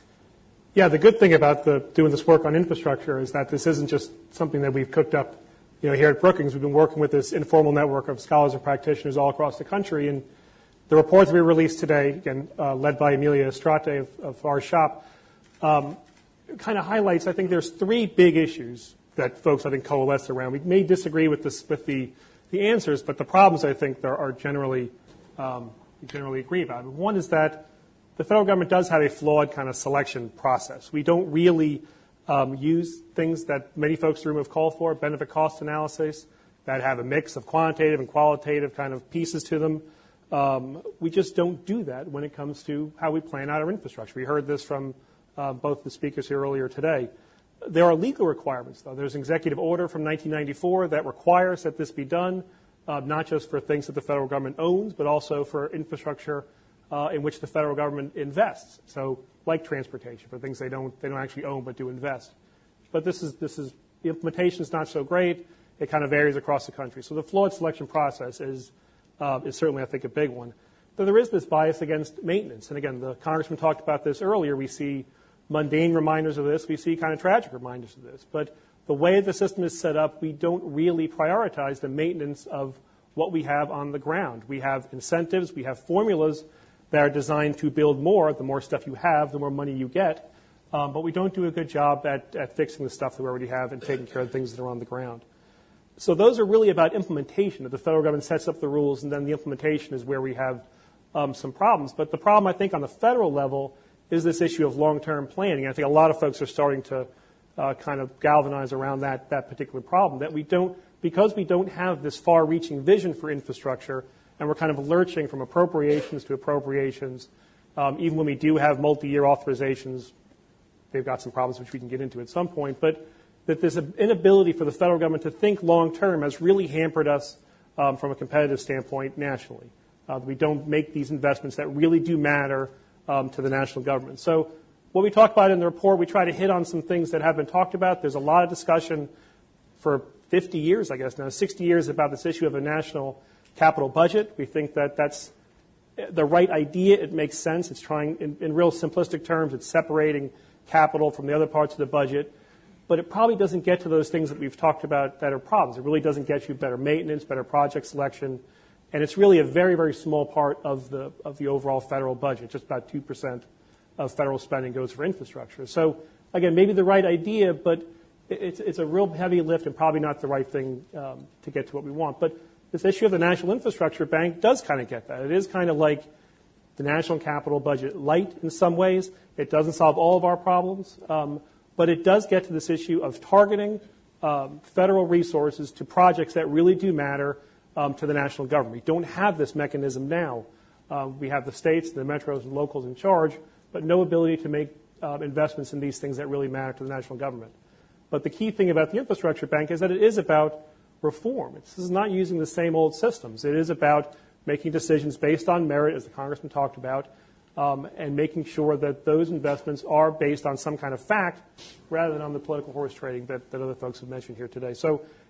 yeah, the good thing about the, doing this work on infrastructure is that this isn't just something that we've cooked up, you know, here at Brookings. We've been working with this informal network of scholars and practitioners all across the country, and the report that we released today, again, uh, led by Amelia Estrate of, of our shop, um, kind of highlights, I think there's three big issues that folks, I think, coalesce around. We may disagree with this, with the, the answers, but the problems, I think, there are generally, um, we generally agree about. One is that the federal government does have a flawed kind of selection process. We don't really um, use things that many folks in the room have called for, benefit cost analysis, that have a mix of quantitative and qualitative kind of pieces to them. Um, we just don't do that when it comes to how we plan out our infrastructure. We heard this from uh, both the speakers here earlier today. There are legal requirements, though. There's an executive order from nineteen ninety-four that requires that this be done, uh, not just for things that the federal government owns, but also for infrastructure uh, in which the federal government invests. So, like transportation, for things they don't they don't actually own but do invest. But this is this is the implementation is not so great. It kind of varies across the country. So the flawed selection process is uh, is certainly, I think, a big one. But there is this bias against maintenance, and again, the congressman talked about this earlier. We see mundane reminders of this. We see kind of tragic reminders of this. But the way the system is set up, we don't really prioritize the maintenance of what we have on the ground. We have incentives. We have formulas that are designed to build more. The more stuff you have, the more money you get. Um, but we don't do a good job at, at fixing the stuff that we already have and taking care of the things that are on the ground. So those are really about implementation. The federal government sets up the rules, and then the implementation is where we have um, some problems. But the problem, I think, on the federal level is this issue of long-term planning. I think a lot of folks are starting to uh, kind of galvanize around that, that particular problem, that we don't, because we don't have this far-reaching vision for infrastructure, and we're kind of lurching from appropriations to appropriations. Um, even when we do have multi-year authorizations, they've got some problems which we can get into at some point, but that this inability for the federal government to think long-term has really hampered us um, from a competitive standpoint nationally. Uh, we don't make these investments that really do matter Um, to the national government. So what we talk about in the report, we try to hit on some things that have been talked about. There's a lot of discussion for fifty years, I guess now, sixty years about this issue of a national capital budget. We think that that's the right idea. It makes sense. It's trying, in, in real simplistic terms, it's separating capital from the other parts of the budget. But it probably doesn't get to those things that we've talked about that are problems. It really doesn't get you better maintenance, better project selection. And it's really a very, very small part of the of the overall federal budget. Just about two percent of federal spending goes for infrastructure. So, again, maybe the right idea, but it's, it's a real heavy lift and probably not the right thing um, to get to what we want. But this issue of the National Infrastructure Bank does kind of get that. It is kind of like the national capital budget light in some ways. It doesn't solve all of our problems, um, but it does get to this issue of targeting um, federal resources to projects that really do matter Um, to the national government. We don't have this mechanism now. Um, we have the states, the metros, and locals in charge, but no ability to make uh, investments in these things that really matter to the national government. But the key thing about the infrastructure bank is that it is about reform. It's, this is not using the same old systems. It is about making decisions based on merit, as the congressman talked about, um, and making sure that those investments are based on some kind of fact rather than on the political horse trading that, that other folks have mentioned here today. So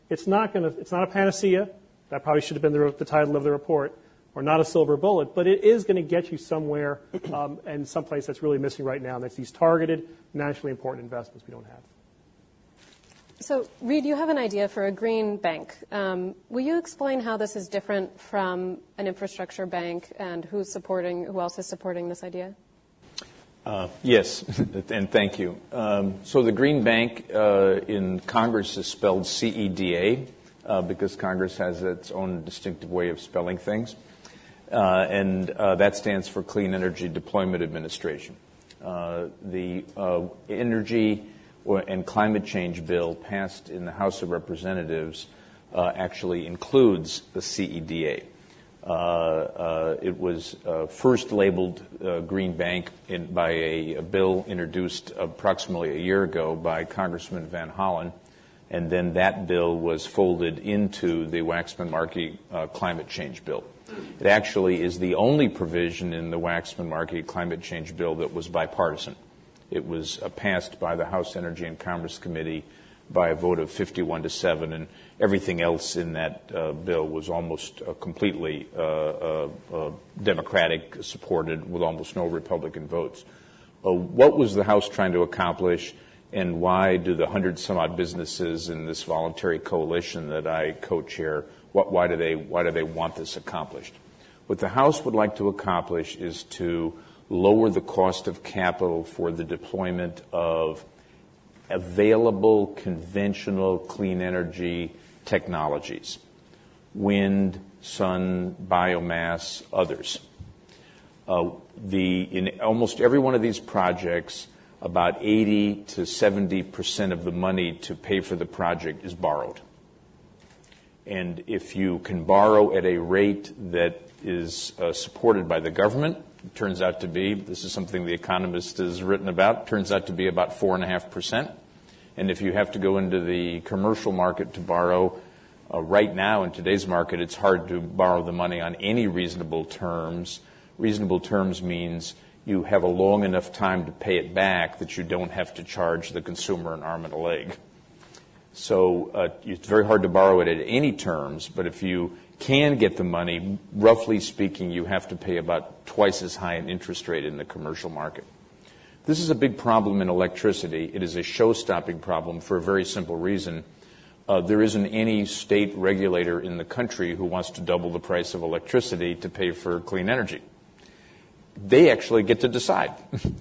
It's not going to. It's not a panacea. That probably should have been the, the title of the report, or not a silver bullet. But it is going to get you somewhere, um, and someplace that's really missing right now. And that's these targeted, nationally important investments we don't have. So, Reed, you have an idea for a green bank. Um, will you explain how this is different from an infrastructure bank, and who's supporting, who else is supporting this idea? Uh, yes, and thank you. Um, so the Green Bank uh, in Congress is spelled C E D A uh, because Congress has its own distinctive way of spelling things, uh, and uh, that stands for Clean Energy Deployment Administration. Uh, the uh, energy and climate change bill passed in the House of Representatives uh, actually includes the C E D A. Uh, uh, it was uh, first labeled uh, Green Bank in, by a, a bill introduced approximately a year ago by Congressman Van Hollen, and then that bill was folded into the Waxman-Markey uh, climate change bill. It actually is the only provision in the Waxman-Markey climate change bill that was bipartisan. It was uh, passed by the House Energy and Commerce Committee by a vote of fifty-one to seven, and everything else in that uh, bill was almost uh, completely uh, uh, uh, Democratic supported with almost no Republican votes. Uh, what was the House trying to accomplish, and why do the hundred some odd businesses in this voluntary coalition that I co-chair, what, why do they why do they want this accomplished? What the House would like to accomplish is to lower the cost of capital for the deployment of available conventional clean energy technologies, wind, sun, biomass, others. Uh, the, in almost every one of these projects, about eighty to seventy percent of the money to pay for the project is borrowed. And if you can borrow at a rate that is uh, supported by the government, it turns out to be, this is something The Economist has written about, turns out to be about four point five percent. And if you have to go into the commercial market to borrow, uh, right now in today's market, it's hard to borrow the money on any reasonable terms. Reasonable terms means you have a long enough time to pay it back that you don't have to charge the consumer an arm and a leg. So uh, it's very hard to borrow it at any terms, but if you can get the money, roughly speaking, you have to pay about twice as high an interest rate in the commercial market. This is a big problem in electricity. It is a show-stopping problem for a very simple reason. Uh, there isn't any state regulator in the country who wants to double the price of electricity to pay for clean energy. They actually get to decide.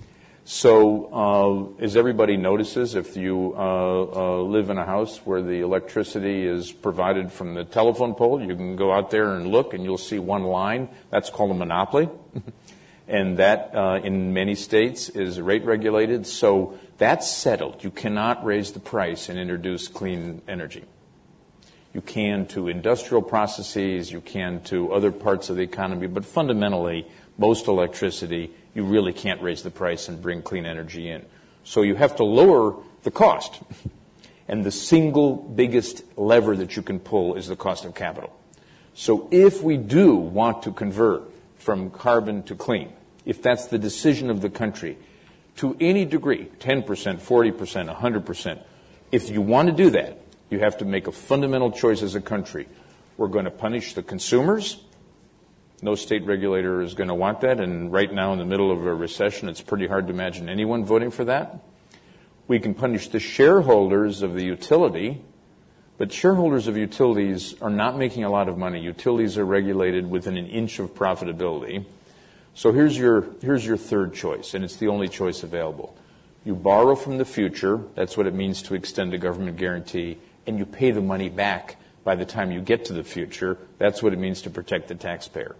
So, uh, as everybody notices, if you uh, uh, live in a house where the electricity is provided from the telephone pole, you can go out there and look and you'll see one line. That's called a monopoly. And that, uh, in many states, is rate regulated. So that's settled. You cannot raise the price and introduce clean energy. You can to industrial processes, you can to other parts of the economy, but fundamentally, most electricity, you really can't raise the price and bring clean energy in. So you have to lower the cost. And the single biggest lever that you can pull is the cost of capital. So if we do want to convert from carbon to clean, if that's the decision of the country, to any degree, ten percent, forty percent, one hundred percent, if you want to do that, you have to make a fundamental choice as a country. We're going to punish the consumers. No state regulator is going to want that, and right now in the middle of a recession, it's pretty hard to imagine anyone voting for that. We can punish the shareholders of the utility, but shareholders of utilities are not making a lot of money. Utilities are regulated within an inch of profitability. So here's your, here's your third choice, and it's the only choice available. You borrow from the future, that's what it means to extend a government guarantee, and you pay the money back by the time you get to the future. That's what it means to protect the taxpayer.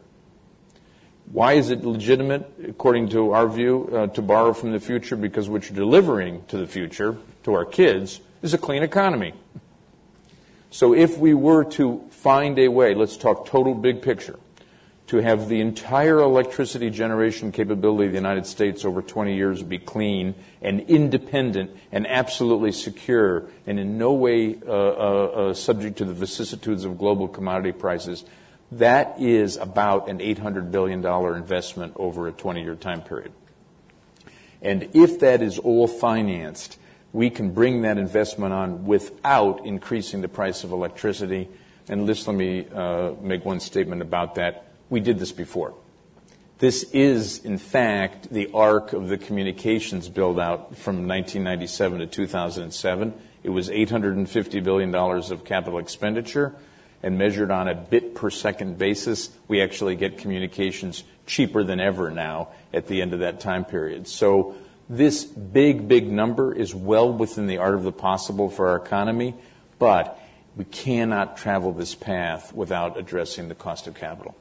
Why is it legitimate, according to our view, uh, to borrow from the future? Because what you're delivering to the future, to our kids, is a clean economy. So if we were to find a way, let's talk total big picture, to have the entire electricity generation capability of the United States over twenty years be clean and independent and absolutely secure and in no way uh, uh, uh, subject to the vicissitudes of global commodity prices, that is about an eight hundred billion dollars investment over a twenty-year time period. And if that is all financed we can bring that investment on without increasing the price of electricity. And just let me uh, make one statement about that. We did this before. This is, in fact, the arc of the communications build-out from nineteen ninety-seven to two thousand seven. It was eight hundred fifty billion dollars of capital expenditure, and measured on a bit per second basis, we actually get communications cheaper than ever now at the end of that time period. So this big, big number is well within the art of the possible for our economy, but we cannot travel this path without addressing the cost of capital.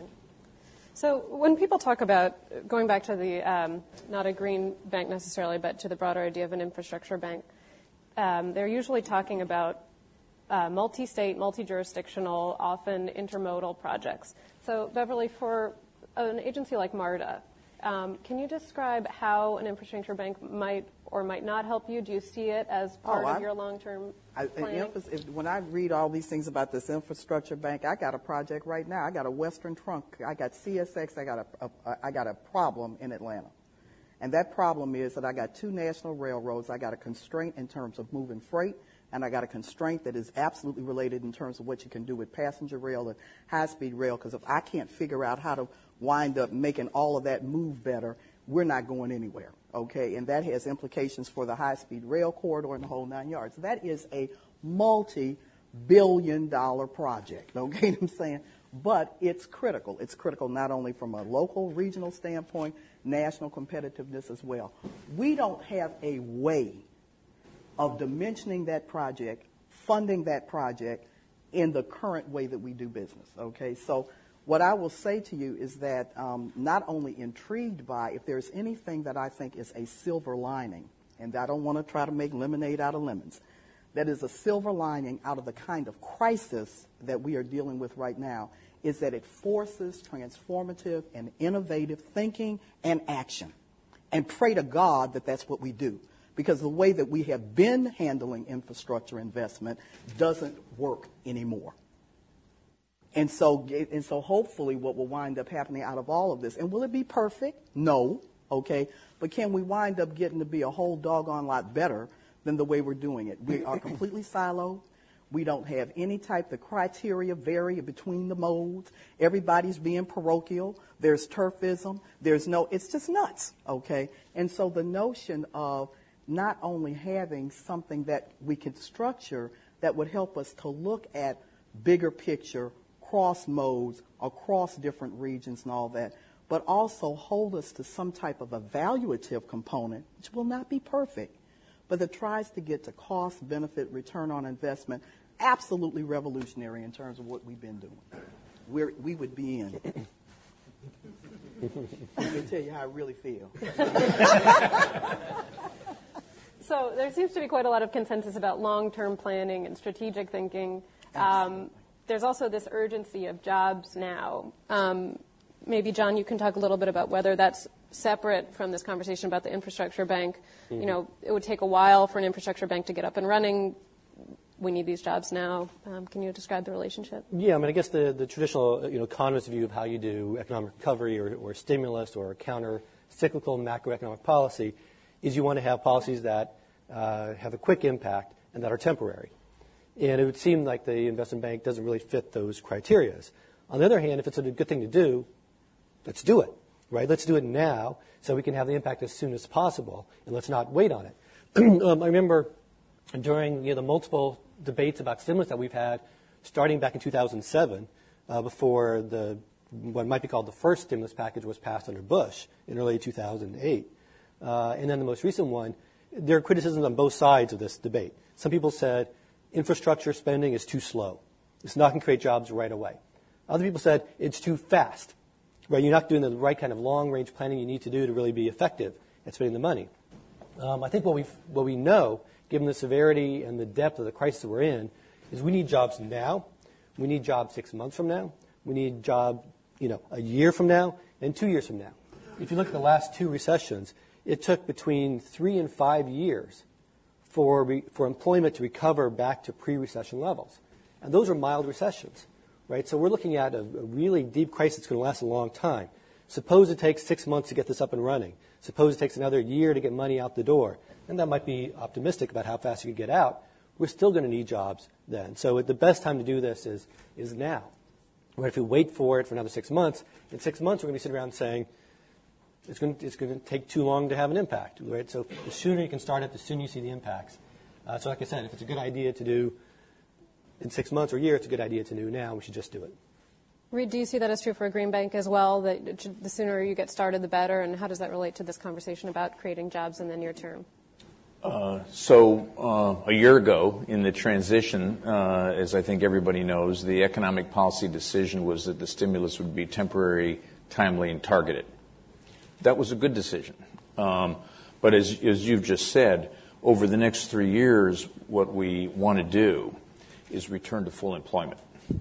So when people talk about, going back to the, um, not a green bank necessarily, but to the broader idea of an infrastructure bank, um, they're usually talking about uh, multi-state, multi-jurisdictional, often intermodal projects. So Beverly, for an agency like MARTA, um, can you describe how an infrastructure bank might or might not help you? Do you see it as part oh, of I, your long-term I, planning? If, when I read all these things about this infrastructure bank, I got a project right now. I got a Western Trunk. I got C S X. I got a, a I got a problem in Atlanta, and that problem is that I got two national railroads. I got a constraint in terms of moving freight, and I got a constraint that is absolutely related in terms of what you can do with passenger rail and high-speed rail. Because if I can't figure out how to wind up making all of that move better, we're not going anywhere. Okay, and that has implications for the high-speed rail corridor and the whole nine yards. That is a multi-billion dollar project, okay what I'm saying? But it's critical. It's critical not only from a local, regional standpoint, national competitiveness as well. We don't have a way of dimensioning that project, funding that project in the current way that we do business, okay? So what I will say to you is that um, not only intrigued by, if there's anything that I think is a silver lining, and I don't want to try to make lemonade out of lemons, that is a silver lining out of the kind of crisis that we are dealing with right now, is that it forces transformative and innovative thinking and action. And pray to God that that's what we do. Because the way that we have been handling infrastructure investment doesn't work anymore. And so, and so hopefully what will wind up happening out of all of this, and will it be perfect? No, okay? But can we wind up getting to be a whole doggone lot better than the way we're doing it? We are completely siloed. We don't have any type of criteria vary between the modes. Everybody's being parochial. There's turfism. There's no, it's just nuts, okay? And so the notion of not only having something that we could structure that would help us to look at bigger picture, cross modes, across different regions and all that, but also hold us to some type of evaluative component, which will not be perfect, but that tries to get to cost, benefit, return on investment, absolutely revolutionary in terms of what we've been doing. We're, we would be in. Let me tell you how I really feel. So there seems to be quite a lot of consensus about long-term planning and strategic thinking. Um, there's also this urgency of jobs now. Um, maybe, John, you can talk a little bit about whether that's separate from this conversation about the infrastructure bank. Mm-hmm. You know, it would take a while for an infrastructure bank to get up and running. We need these jobs now. Um, can you describe the relationship? Yeah, I mean, I guess the, the traditional, you know, economist view of how you do economic recovery or, or stimulus or counter-cyclical macroeconomic policy is you want to have policies that uh, have a quick impact and that are temporary. And it would seem like the investment bank doesn't really fit those criteria. On the other hand, if it's a good thing to do, let's do it, right? Let's do it now so we can have the impact as soon as possible, and let's not wait on it. um, I remember during you know, the multiple debates about stimulus that we've had, starting back in two thousand seven, uh, before the what might be called the first stimulus package was passed under Bush in early two thousand eight. Uh, and then the most recent one, there are criticisms on both sides of this debate. Some people said infrastructure spending is too slow. It's not going to create jobs right away. Other people said it's too fast. Right? You're not doing the right kind of long-range planning you need to do to really be effective at spending the money. Um, I think what we what we know, given the severity and the depth of the crisis we're in, is we need jobs now. We need jobs six months from now. We need jobs, you know, a year from now and two years from now. If you look at the last two recessions, it took between three and five years for re, for employment to recover back to pre-recession levels, and those are mild recessions, right? So we're looking at a, a really deep crisis that's going to last a long time. Suppose it takes six months to get this up and running. Suppose it takes another year to get money out the door. And that might be optimistic about how fast you could get out. We're still going to need jobs then. So the best time to do this is, is now. Where if we wait for it for another six months, in six months we're going to be sitting around saying, it's going to, it's going to take too long to have an impact. Right? So the sooner you can start it, the sooner you see the impacts. Uh, so like I said, if it's a good idea to do in six months or a year, it's a good idea to do now. We should just do it. Reed, do you see that as true for a green bank as well, that the sooner you get started, the better? And how does that relate to this conversation about creating jobs in the near term? Uh, so uh, a year ago in the transition, uh, as I think everybody knows, the economic policy decision was that the stimulus would be temporary, timely, and targeted. That was a good decision. Um, but as, as you've just said, over the next three years, what we want to do is return to full employment.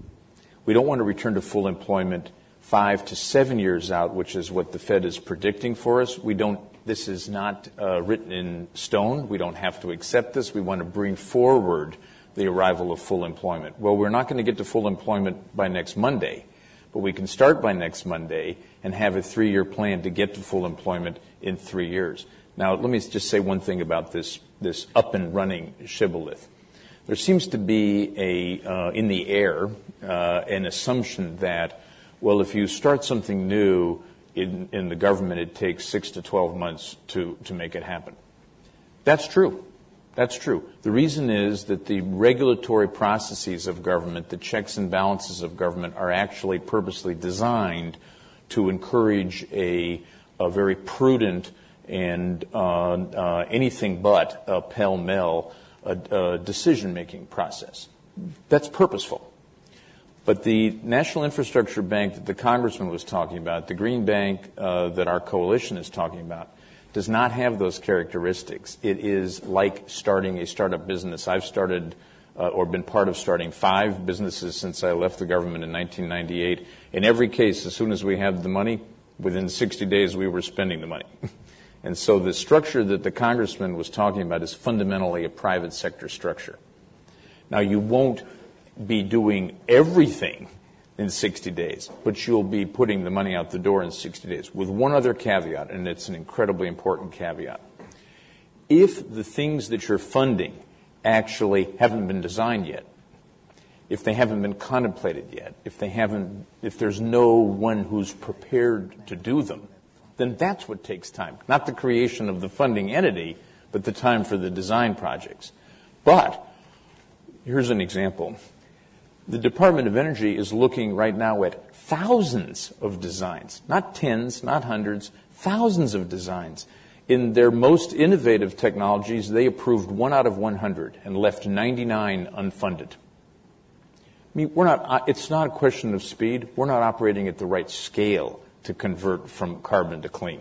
We don't want to return to full employment five to seven years out, which is what the Fed is predicting for us. We don't. This is not uh, written in stone. We don't have to accept this. We want to bring forward the arrival of full employment. Well, we're not going to get to full employment by next Monday, but we can start by next Monday and have a three-year plan to get to full employment in three years. Now, let me just say one thing about this, this up-and-running shibboleth. There seems to be a uh, in the air uh, an assumption that, well, if you start something new in, in the government, it takes six to twelve months to, to make it happen. That's true. That's true. The reason is that the regulatory processes of government, the checks and balances of government, are actually purposely designed to encourage a, a very prudent and uh, uh, anything but a pell-mell a, a decision-making process. That's purposeful. But the National Infrastructure Bank that the Congressman was talking about, the Green Bank uh, that our coalition is talking about, does not have those characteristics. It is like starting a startup business. I've started uh, or been part of starting five businesses since I left the government in nineteen ninety-eight. In every case, as soon as we had the money, within sixty days we were spending the money. And so the structure that the Congressman was talking about is fundamentally a private sector structure. Now, you won't be doing everything in sixty days, but you'll be putting the money out the door in sixty days, with one other caveat, and it's an incredibly important caveat. If the things that you're funding actually haven't been designed yet, if they haven't been contemplated yet, if they haven't, if there's no one who's prepared to do them, then that's what takes time. Not the creation of the funding entity, but the time for the design projects. But here's an example. The Department of Energy is looking right now at thousands of designs, not tens, not hundreds, thousands of designs. In their most innovative technologies, they approved one out of one hundred and left ninety-nine unfunded. I mean, we're not, it's not a question of speed. We're not operating at the right scale to convert from carbon to clean.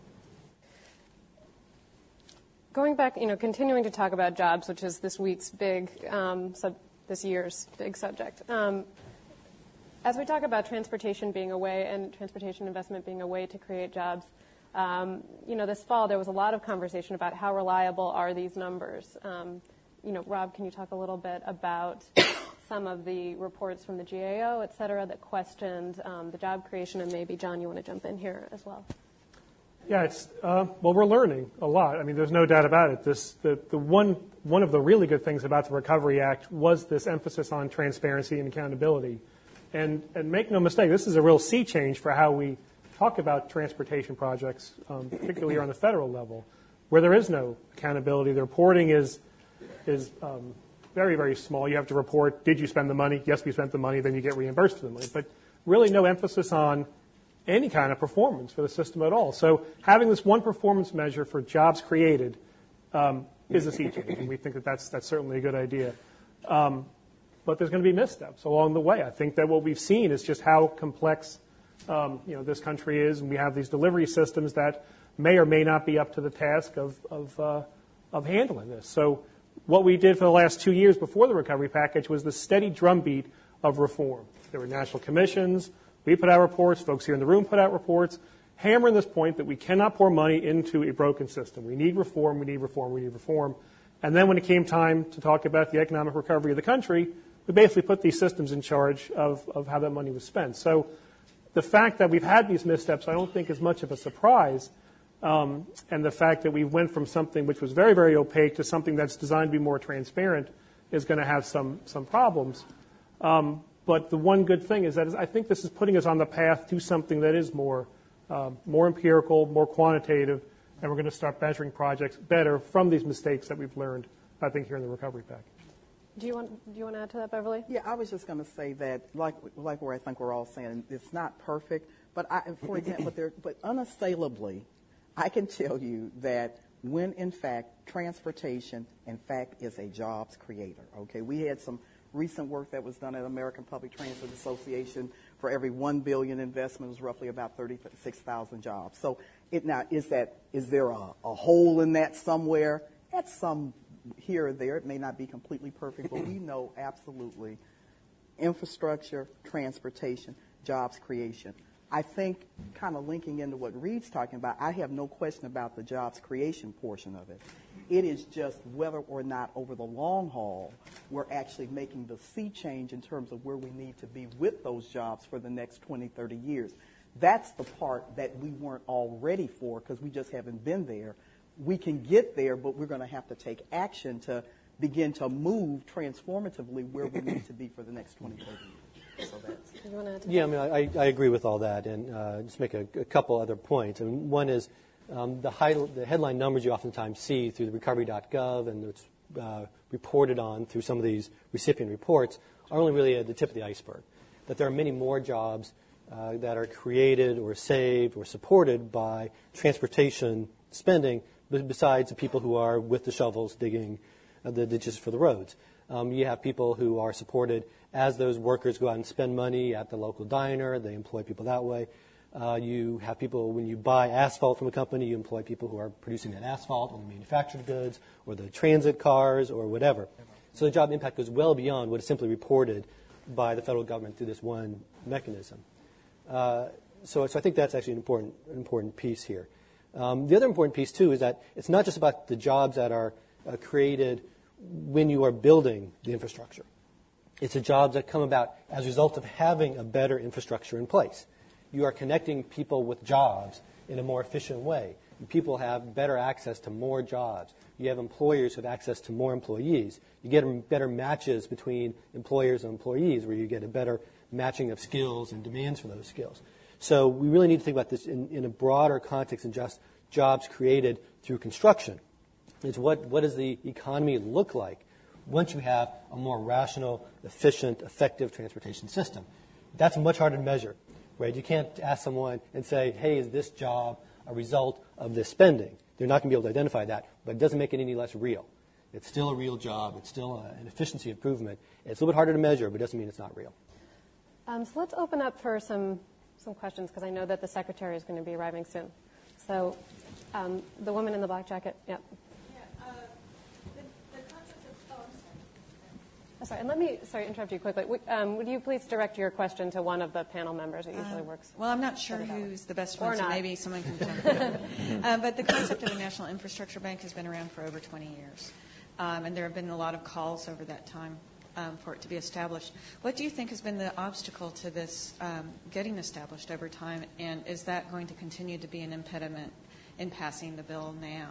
Going back, you know, continuing to talk about jobs, which is this week's big, um, sub, this year's big subject. Um, as we talk about transportation being a way and transportation investment being a way to create jobs, um, you know, this fall there was a lot of conversation about how reliable are these numbers. Um, you know, Rob, can you talk a little bit about some of the reports from the G A O, et cetera, that questioned um, the job creation? And maybe, John, you want to jump in here as well? Yeah, it's uh, well, we're learning a lot. I mean, there's no doubt about it. This the, the one one of the really good things about the Recovery Act was this emphasis on transparency and accountability. And and make no mistake, this is a real sea change for how we talk about transportation projects, um, particularly on the federal level, where there is no accountability. The reporting is is um, very, very small. You have to report, did you spend the money? Yes, we spent the money. Then you get reimbursed for the money. But really no emphasis on any kind of performance for the system at all. So having this one performance measure for jobs created um, is a sea change, and we think that that's, that's certainly a good idea. Um, but there's going to be missteps along the way. I think that what we've seen is just how complex um, you know, this country is, and we have these delivery systems that may or may not be up to the task of, of, uh, of handling this. So what we did for the last two years before the recovery package was the steady drumbeat of reform. There were national commissions. We put out reports. Folks here in the room put out reports, hammering this point that we cannot pour money into a broken system. We need reform. We need reform. We need reform. And then when it came time to talk about the economic recovery of the country, we basically put these systems in charge of, of how that money was spent. So the fact that we've had these missteps, I don't think is much of a surprise. Um, and the fact that we went from something which was very, very opaque to something that's designed to be more transparent is going to have some some problems. Um, but the one good thing is that I think this is putting us on the path to something that is more uh, more empirical, more quantitative, and we're going to start measuring projects better from these mistakes that we've learned, I think, here in the recovery package. Do you want do you want to add to that, Beverly? Yeah, I was just going to say that, like like where I think we're all saying, it's not perfect, but I, for example, but, there, but unassailably, I can tell you that when, in fact, transportation, in fact, is a jobs creator. Okay, we had some recent work that was done at American Public Transit Association. For every one billion investment, was roughly about thirty-six thousand jobs. So, it now is that is there a, a hole in that somewhere? At some here or there, it may not be completely perfect, but we know absolutely infrastructure, transportation, jobs creation. I think, kind of linking into what Reed's talking about, I have no question about the jobs creation portion of it. It is just whether or not over the long haul we're actually making the sea change in terms of where we need to be with those jobs for the next twenty, thirty years. That's the part that we weren't all ready for because we just haven't been there. We can get there, but we're going to have to take action to begin to move transformatively where we need to be for the next twenty, thirty years. So that's yeah, I mean, I, I agree with all that, and uh, just make a, a couple other points. And one is um, the, high, the headline numbers you oftentimes see through the recovery dot gov and it's uh, reported on through some of these recipient reports are only really at the tip of the iceberg. That there are many more jobs uh, that are created or saved or supported by transportation spending, besides the people who are with the shovels digging uh, the ditches for the roads. Um, you have people who are supported as those workers go out and spend money at the local diner. They employ people that way. Uh, you have people, when you buy asphalt from a company, you employ people who are producing that asphalt or the manufactured goods or the transit cars or whatever. So the job impact goes well beyond what is simply reported by the federal government through this one mechanism. Uh, so, so I think that's actually an important, an important piece here. Um, the other important piece, too, is that it's not just about the jobs that are uh, created when you are building the infrastructure. It's the jobs that come about as a result of having a better infrastructure in place. You are connecting people with jobs in a more efficient way. People have better access to more jobs. You have employers who have access to more employees. You get better matches between employers and employees where you get a better matching of skills and demands for those skills. So we really need to think about this in, in a broader context than just jobs created through construction. It's what, what does the economy look like once you have a more rational, efficient, effective transportation system. That's much harder to measure, right? You can't ask someone and say, hey, is this job a result of this spending? They're not going to be able to identify that, but it doesn't make it any less real. It's still a real job. It's still a, an efficiency improvement. It's a little bit harder to measure, but it doesn't mean it's not real. Um, so let's open up for some, some questions, because I know that the secretary is going to be arriving soon. So um, the woman in the black jacket, yep. Sorry, and let me, sorry, interrupt you quickly. Would, um, would you please direct your question to one of the panel members that usually uh, works? Well, I'm not sure who's the best one, or so not. maybe someone can jump in. uh, but the concept of a national infrastructure bank has been around for over twenty years. Um, and there have been a lot of calls over that time um, for it to be established. What do you think has been the obstacle to this um, getting established over time? And is that going to continue to be an impediment in passing the bill now?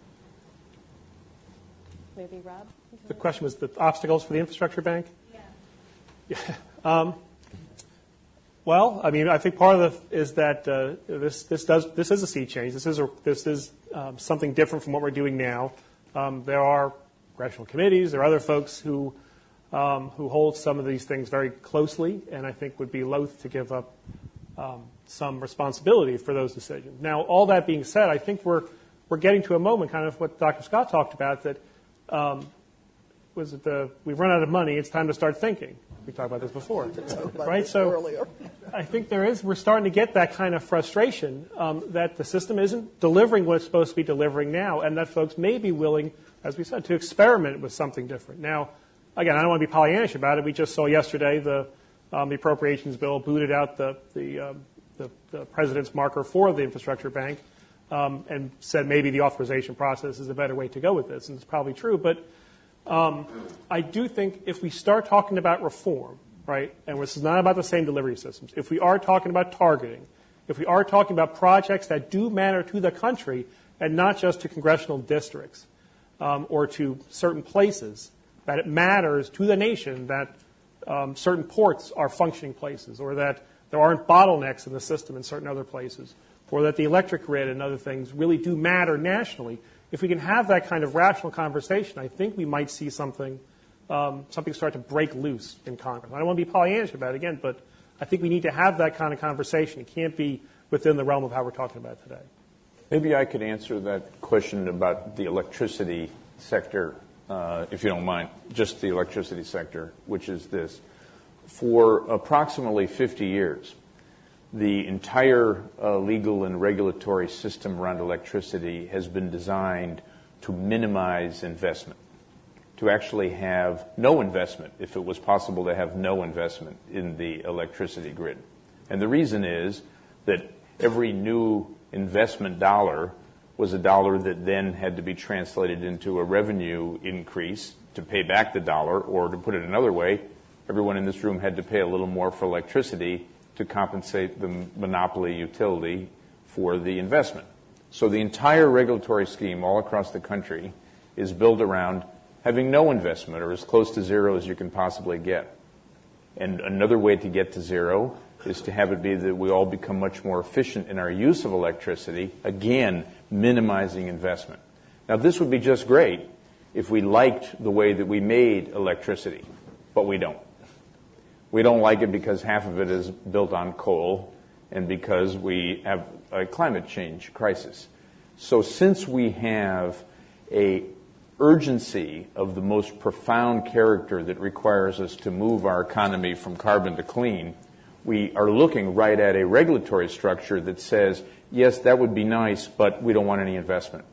Maybe Rob? The question was the obstacles for the infrastructure bank? Yeah. Yeah. Um, well, I mean, I think part of the is that uh, this this does this is a sea change. This is a, this is um, something different from what we're doing now. Um, there are congressional committees. There are other folks who um, who hold some of these things very closely, and I think would be loath to give up um, some responsibility for those decisions. Now, all that being said, I think we're we're getting to a moment, kind of what Doctor Scott talked about, that. Um, was it the we've run out of money? It's time to start thinking. We talked about this before, right? So I think there is. We're starting to get that kind of frustration um, that the system isn't delivering what it's supposed to be delivering now, and that folks may be willing, as we said, to experiment with something different. Now, again, I don't want to be Pollyannish about it. We just saw yesterday the um, the appropriations bill booted out the the, um, the the president's marker for the infrastructure bank. Um, and said maybe the authorization process is a better way to go with this, and it's probably true. But um, I do think if we start talking about reform, right? And this is not about the same delivery systems. If we are talking about targeting, if we are talking about projects that do matter to the country and not just to congressional districts um, or to certain places, that it matters to the nation that um, certain ports are functioning places, or that there aren't bottlenecks in the system in certain other places, or that the electric grid and other things really do matter nationally. If we can have that kind of rational conversation, I think we might see something um, something start to break loose in Congress. I don't want to be Pollyannish about it again, but I think we need to have that kind of conversation. It can't be within the realm of how we're talking about it today. Maybe I could answer that question about the electricity sector, uh, if you don't mind, just the electricity sector, which is this. For approximately fifty years, the entire uh, legal and regulatory system around electricity has been designed to minimize investment, to actually have no investment, if it was possible to have no investment in the electricity grid. And the reason is that every new investment dollar was a dollar that then had to be translated into a revenue increase to pay back the dollar, or to put it another way, everyone in this room had to pay a little more for electricity to compensate the monopoly utility for the investment. So the entire regulatory scheme all across the country is built around having no investment, or as close to zero as you can possibly get. And another way to get to zero is to have it be that we all become much more efficient in our use of electricity, again, minimizing investment. Now, this would be just great if we liked the way that we made electricity, but we don't. We don't like it because half of it is built on coal and because we have a climate change crisis. So since we have a urgency of the most profound character that requires us to move our economy from carbon to clean, we are looking right at a regulatory structure that says, yes, that would be nice, but we don't want any investment.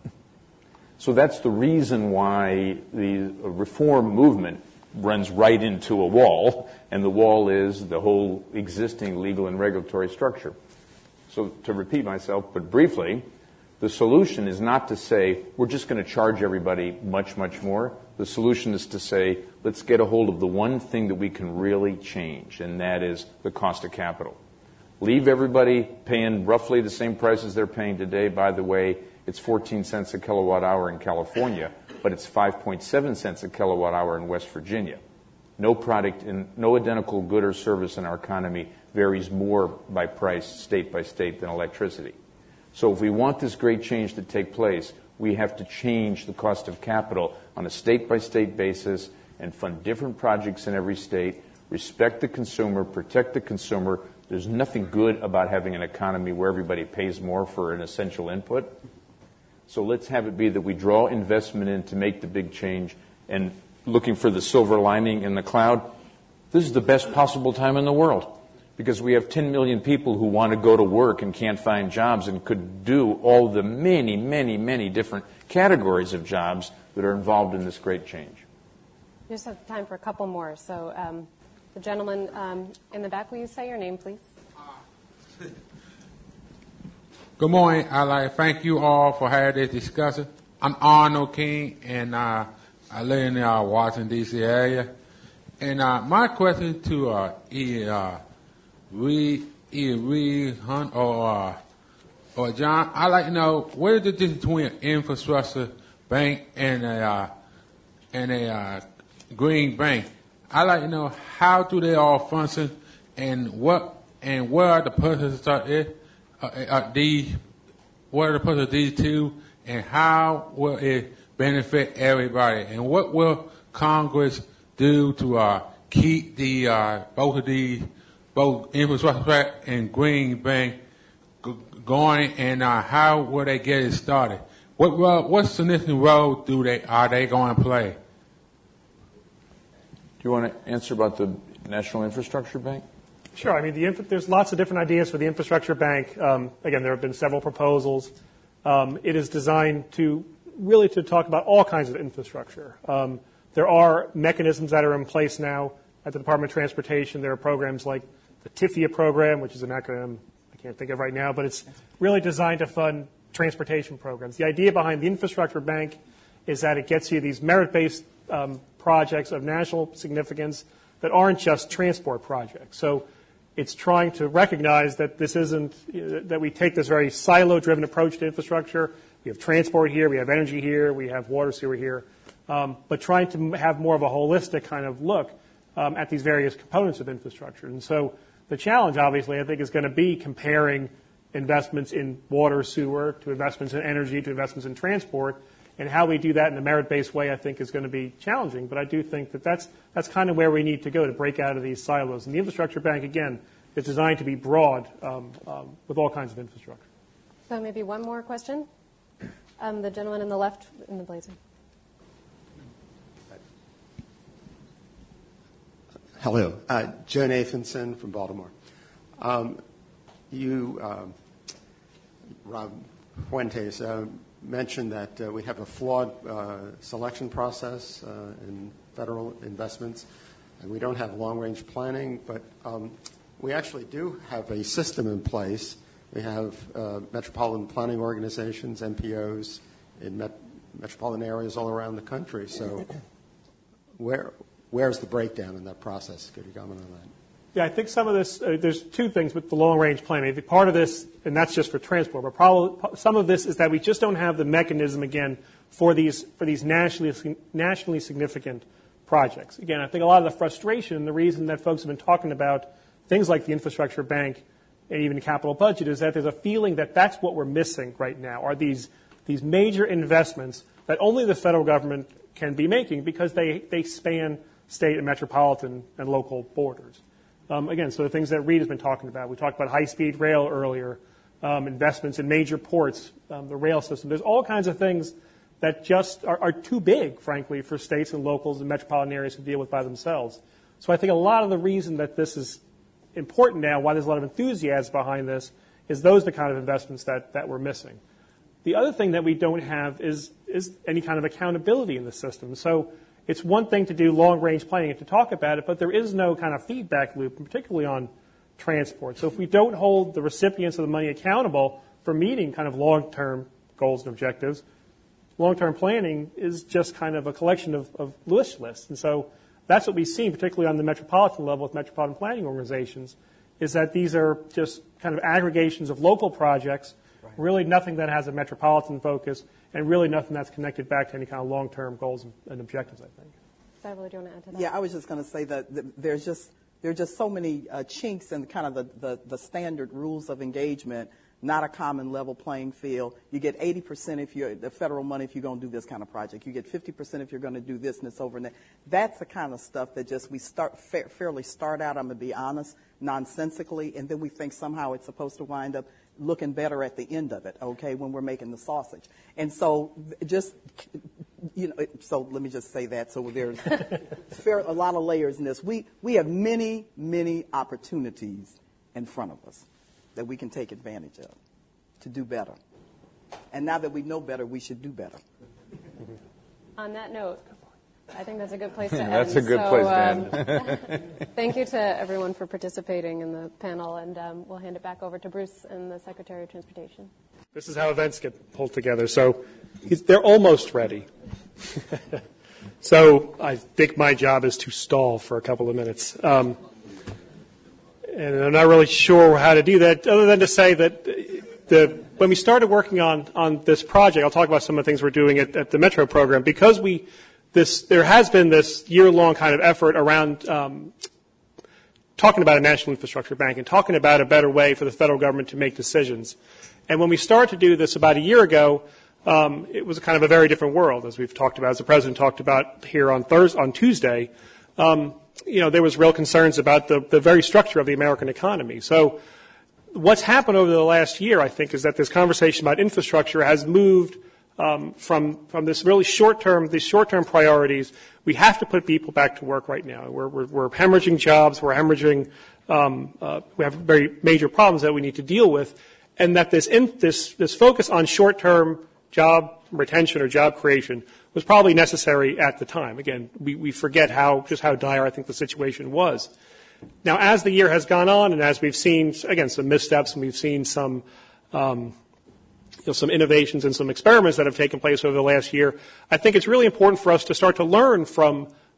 So that's the reason why the reform movement runs right into a wall, and the wall is the whole existing legal and regulatory structure. So to repeat myself, but briefly, the solution is not to say we're just going to charge everybody much, much more. The solution is to say let's get a hold of the one thing that we can really change, and that is the cost of capital. Leave everybody paying roughly the same prices they're paying today. By the way, it's fourteen cents a kilowatt hour in California, but it's five point seven cents a kilowatt hour in West Virginia. No product, in, no identical good or service in our economy varies more by price state by state than electricity. So if we want this great change to take place, we have to change the cost of capital on a state-by-state basis and fund different projects in every state, respect the consumer, protect the consumer. There's nothing good about having an economy where everybody pays more for an essential input. So let's have it be that we draw investment in to make the big change, and looking for the silver lining in the cloud, this is the best possible time in the world, because we have ten million people who want to go to work and can't find jobs and could do all the many, many, many different categories of jobs that are involved in this great change. We just have time for a couple more. So um, the gentleman um, in the back, will you say your name, please? Good morning. I'd like to thank you all for having this discussion. I'm Arnold King, and uh, I live in the uh, Washington, D C area. And uh, my question to uh, E. Uh, We, either we, Hunt, or uh, or John, I'd like to know what is the difference between an infrastructure bank and a uh, and a uh, green bank. I'd like to know how do they all function, and what and where are the purposes of it, uh, uh, these, what are the purposes of these two, and how will it benefit everybody, and what will Congress do to uh, keep the uh, both of these, both infrastructure and green bank g- going, and uh, how will they get it started? What role, what significant role do they are they going to play? Do you want to answer about the National Infrastructure Bank? Sure. I mean, the inf- there's lots of different ideas for the infrastructure bank. Um, again, there have been several proposals. Um, it is designed to really to talk about all kinds of infrastructure. Um, there are mechanisms that are in place now at the Department of Transportation. There are programs like the T I F I A program, which is an acronym I can't think of right now, but it's really designed to fund transportation programs. The idea behind the infrastructure bank is that it gets you these merit-based um, projects of national significance that aren't just transport projects. So it's trying to recognize that this isn't, that we take this very silo-driven approach to infrastructure. We have transport here, we have energy here, we have water, sewer here, um, but trying to have more of a holistic kind of look um, at these various components of infrastructure. And so the challenge, obviously, I think, is going to be comparing investments in water, sewer, to investments in energy, to investments in transport, and how we do that in a merit-based way, I think, is going to be challenging. But I do think that that's, that's kind of where we need to go to break out of these silos. And the infrastructure bank, again, is designed to be broad um, um, with all kinds of infrastructure. So maybe one more question. Um, the gentleman in the left in the blazer. Hello. Uh, Joe Nathanson from Baltimore. Um, you, um, Rob Fuentes, uh, mentioned that uh, we have a flawed uh, selection process uh, in federal investments, and we don't have long-range planning, but um, we actually do have a system in place. We have uh, metropolitan planning organizations, M P Os, in met- metropolitan areas all around the country. So where where's the breakdown in that process? Could you comment on that? Yeah, I think some of this, uh, there's two things with the long-range planning. I think part of this, and that's just for transport, but probably some of this is that we just don't have the mechanism, again, for these for these nationally nationally significant projects. Again, I think a lot of the frustration, the reason that folks have been talking about things like the infrastructure bank and even the capital budget is that there's a feeling that that's what we're missing right now, are these these major investments that only the federal government can be making because they, they span state and metropolitan and local borders. Um, again, so the things that Reed has been talking about. We talked about high-speed rail earlier, um, investments in major ports, um, the rail system. There's all kinds of things that just are, are too big, frankly, for states and locals and metropolitan areas to deal with by themselves. So I think a lot of the reason that this is important now, why there's a lot of enthusiasm behind this, is those are the kind of investments that, that we're missing. The other thing that we don't have is, is any kind of accountability in the system. So it's one thing to do long-range planning and to talk about it, but there is no kind of feedback loop, particularly on transport. So if we don't hold the recipients of the money accountable for meeting kind of long-term goals and objectives, long-term planning is just kind of a collection of, of wish lists. And so that's what we've seen, particularly on the metropolitan level with metropolitan planning organizations, is that these are just kind of aggregations of local projects, right. Really nothing that has a metropolitan focus, and really nothing that's connected back to any kind of long-term goals and objectives, I think. Beverly, do you want to add to that? Yeah, I was just going to say that there's just there are just so many uh, chinks in kind of the, the, the standard rules of engagement, not a common level playing field. You get eighty percent if you're the federal money if you're going to do this kind of project. You get fifty percent if you're going to do this, and it's over. And that. That's the kind of stuff that just we start fa- fairly start out, I'm going to be honest, nonsensically, and then we think somehow it's supposed to wind up looking better at the end of it, okay, when we're making the sausage. And so just, you know, so let me just say that. So there's fair, a lot of layers in this. We, we have many, many opportunities in front of us that we can take advantage of to do better. And now that we know better, we should do better. On that note, I think that's a good place to end. That's a good so, place um, to end. Thank you to everyone for participating in the panel, and um, we'll hand it back over to Bruce and the Secretary of Transportation. This is how events get pulled together. So they're almost ready. So I think my job is to stall for a couple of minutes. Um, and I'm not really sure how to do that, other than to say that the, when we started working on, on this project, I'll talk about some of the things we're doing at, at the Metro program, because we This, there has been this year-long kind of effort around um, talking about a national infrastructure bank and talking about a better way for the federal government to make decisions. And when we started to do this about a year ago, um, it was kind of a very different world, as we've talked about, as the President talked about here on Thursday, on Tuesday. Um, you know, there was real concerns about the, the very structure of the American economy. So what's happened over the last year, I think, is that this conversation about infrastructure has moved Um, from from this really short-term, these short-term priorities. We have to put people back to work right now. We're, we're, we're hemorrhaging jobs. We're hemorrhaging. Um, uh, we have very major problems that we need to deal with, and that this in, this this focus on short-term job retention or job creation was probably necessary at the time. Again, we, we forget how just how dire I think the situation was. Now, as the year has gone on, and as we've seen again some missteps, and we've seen some. Um, You know, some innovations and some experiments that have taken place over the last year, I think it's really important for us to start to learn from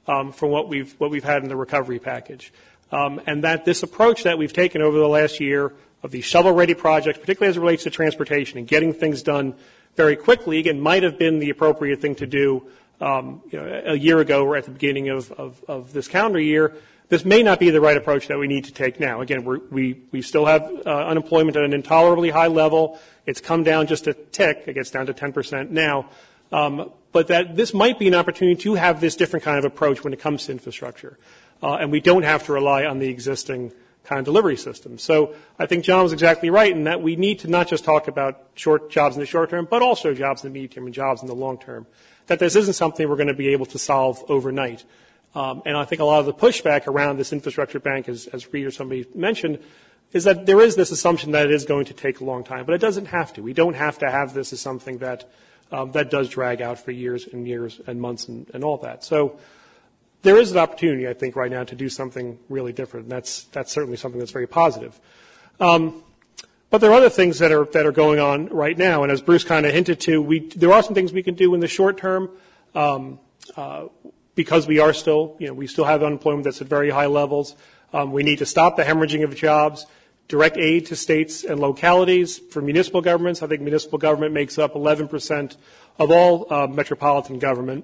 um, from what we've what we've had in the recovery package, um, and that this approach that we've taken over the last year of these shovel-ready projects, particularly as it relates to transportation and getting things done very quickly, again, might have been the appropriate thing to do um, you know, a year ago or at the beginning of, of, of this calendar year. This may not be the right approach that we need to take now. Again, we're, we we still have uh, unemployment at an intolerably high level. It's come down just a tick. It gets down to ten percent now. Um, but that this might be an opportunity to have this different kind of approach when it comes to infrastructure. Uh, and we don't have to rely on the existing kind of delivery system. So I think John was exactly right in that we need to not just talk about short jobs in the short term, but also jobs in the medium term and jobs in the long term. That this isn't something we're going to be able to solve overnight. Um, and I think a lot of the pushback around this infrastructure bank, as, as Reed or somebody mentioned, is that there is this assumption that it is going to take a long time. But it doesn't have to. We don't have to have this as something that um, that does drag out for years and years and months and, and all that. So there is an opportunity, I think, right now to do something really different. And that's that's certainly something that's very positive. Um, but there are other things that are that are going on right now. And as Bruce kind of hinted to, we there are some things we can do in the short term. Um, uh, Because we are still, you know, we still have unemployment that's at very high levels. Um, we need to stop the hemorrhaging of jobs, direct aid to states and localities. For municipal governments, I think municipal government makes up eleven percent of all uh, metropolitan government.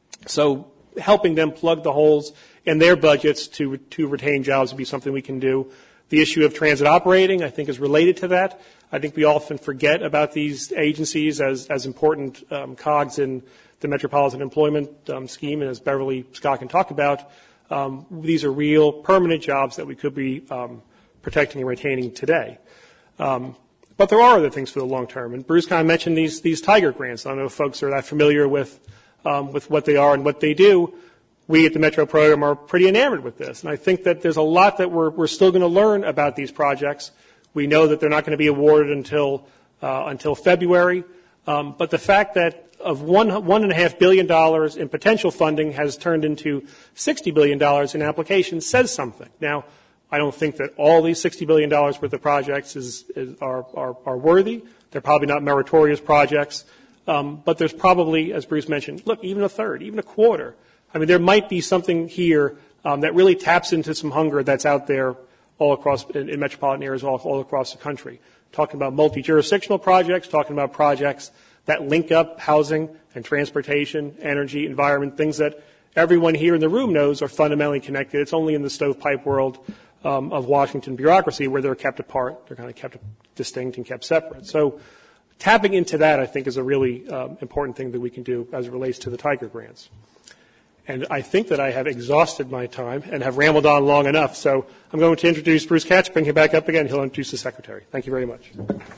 So helping them plug the holes in their budgets to to retain jobs would be something we can do. The issue of transit operating, I think, is related to that. I think we often forget about these agencies as, as important um, cogs in the metropolitan employment um, scheme, and as Beverly Scott can talk about, um, these are real permanent jobs that we could be um, protecting and retaining today. Um, but there are other things for the long term, and Bruce kind of mentioned these these Tiger grants. I don't know if folks are that familiar with um, with what they are and what they do. We at the Metro program are pretty enamored with this, and I think that there's a lot that we're we're still going to learn about these projects. We know that they're not going to be awarded until uh, until February, um, but the fact that of one, one and a half billion dollars in potential funding has turned into sixty billion dollars in applications says something. Now, I don't think that all these sixty billion dollars worth of projects is, is, are, are, are worthy. They're probably not meritorious projects. Um, but there's probably, as Bruce mentioned, look, even a third, even a quarter. I mean, there might be something here um, that really taps into some hunger that's out there all across, in, in metropolitan areas all, all across the country. Talking about multi-jurisdictional projects, talking about projects that link up housing and transportation, energy, environment, things that everyone here in the room knows are fundamentally connected. It's only in the stovepipe world um, of Washington bureaucracy where they're kept apart. They're kind of kept distinct and kept separate. So tapping into that, I think, is a really um, important thing that we can do as it relates to the Tiger grants. And I think that I have exhausted my time and have rambled on long enough. So I'm going to introduce Bruce Katz, bring him back up again. He'll introduce the Secretary. Thank you very much.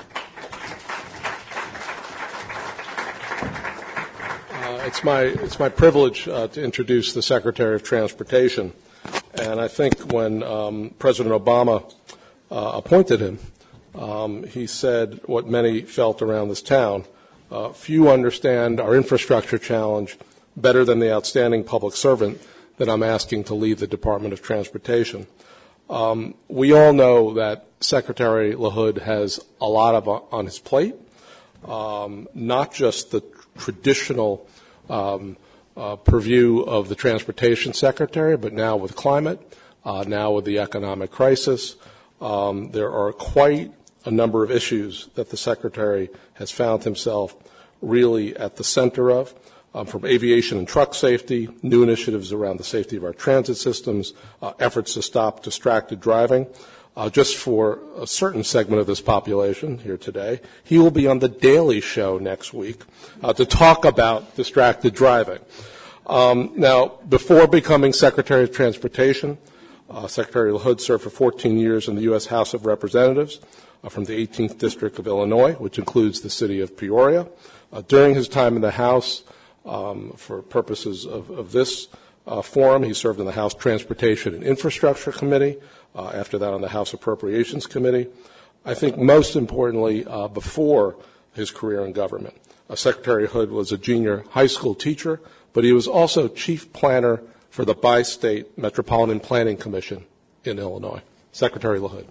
It's my, it's my privilege uh, to introduce the Secretary of Transportation. And I think when um, President Obama uh, appointed him, um, he said what many felt around this town. Uh, few understand our infrastructure challenge better than the outstanding public servant that I'm asking to lead the Department of Transportation. Um, we all know that Secretary LaHood has a lot of on his plate, um, not just the traditional Um, uh, purview of the Transportation Secretary, but now with climate, uh, now with the economic crisis, um, there are quite a number of issues that the Secretary has found himself really at the center of, um, from aviation and truck safety, new initiatives around the safety of our transit systems, uh, efforts to stop distracted driving. Uh, just for a certain segment of this population here today, he will be on The Daily Show next week uh, to talk about distracted driving. Um, now, before becoming Secretary of Transportation, uh, Secretary LaHood served for fourteen years in the U S House of Representatives uh, from the eighteenth District of Illinois, which includes the city of Peoria. Uh, during his time in the House, um, for purposes of, of this uh, forum, he served in the House Transportation and Infrastructure Committee, Uh, after that on the House Appropriations Committee. I think most importantly, uh, before his career in government, uh, Secretary Hood was a junior high school teacher, but he was also chief planner for the Bi-State Metropolitan Planning Commission in Illinois. Secretary LaHood.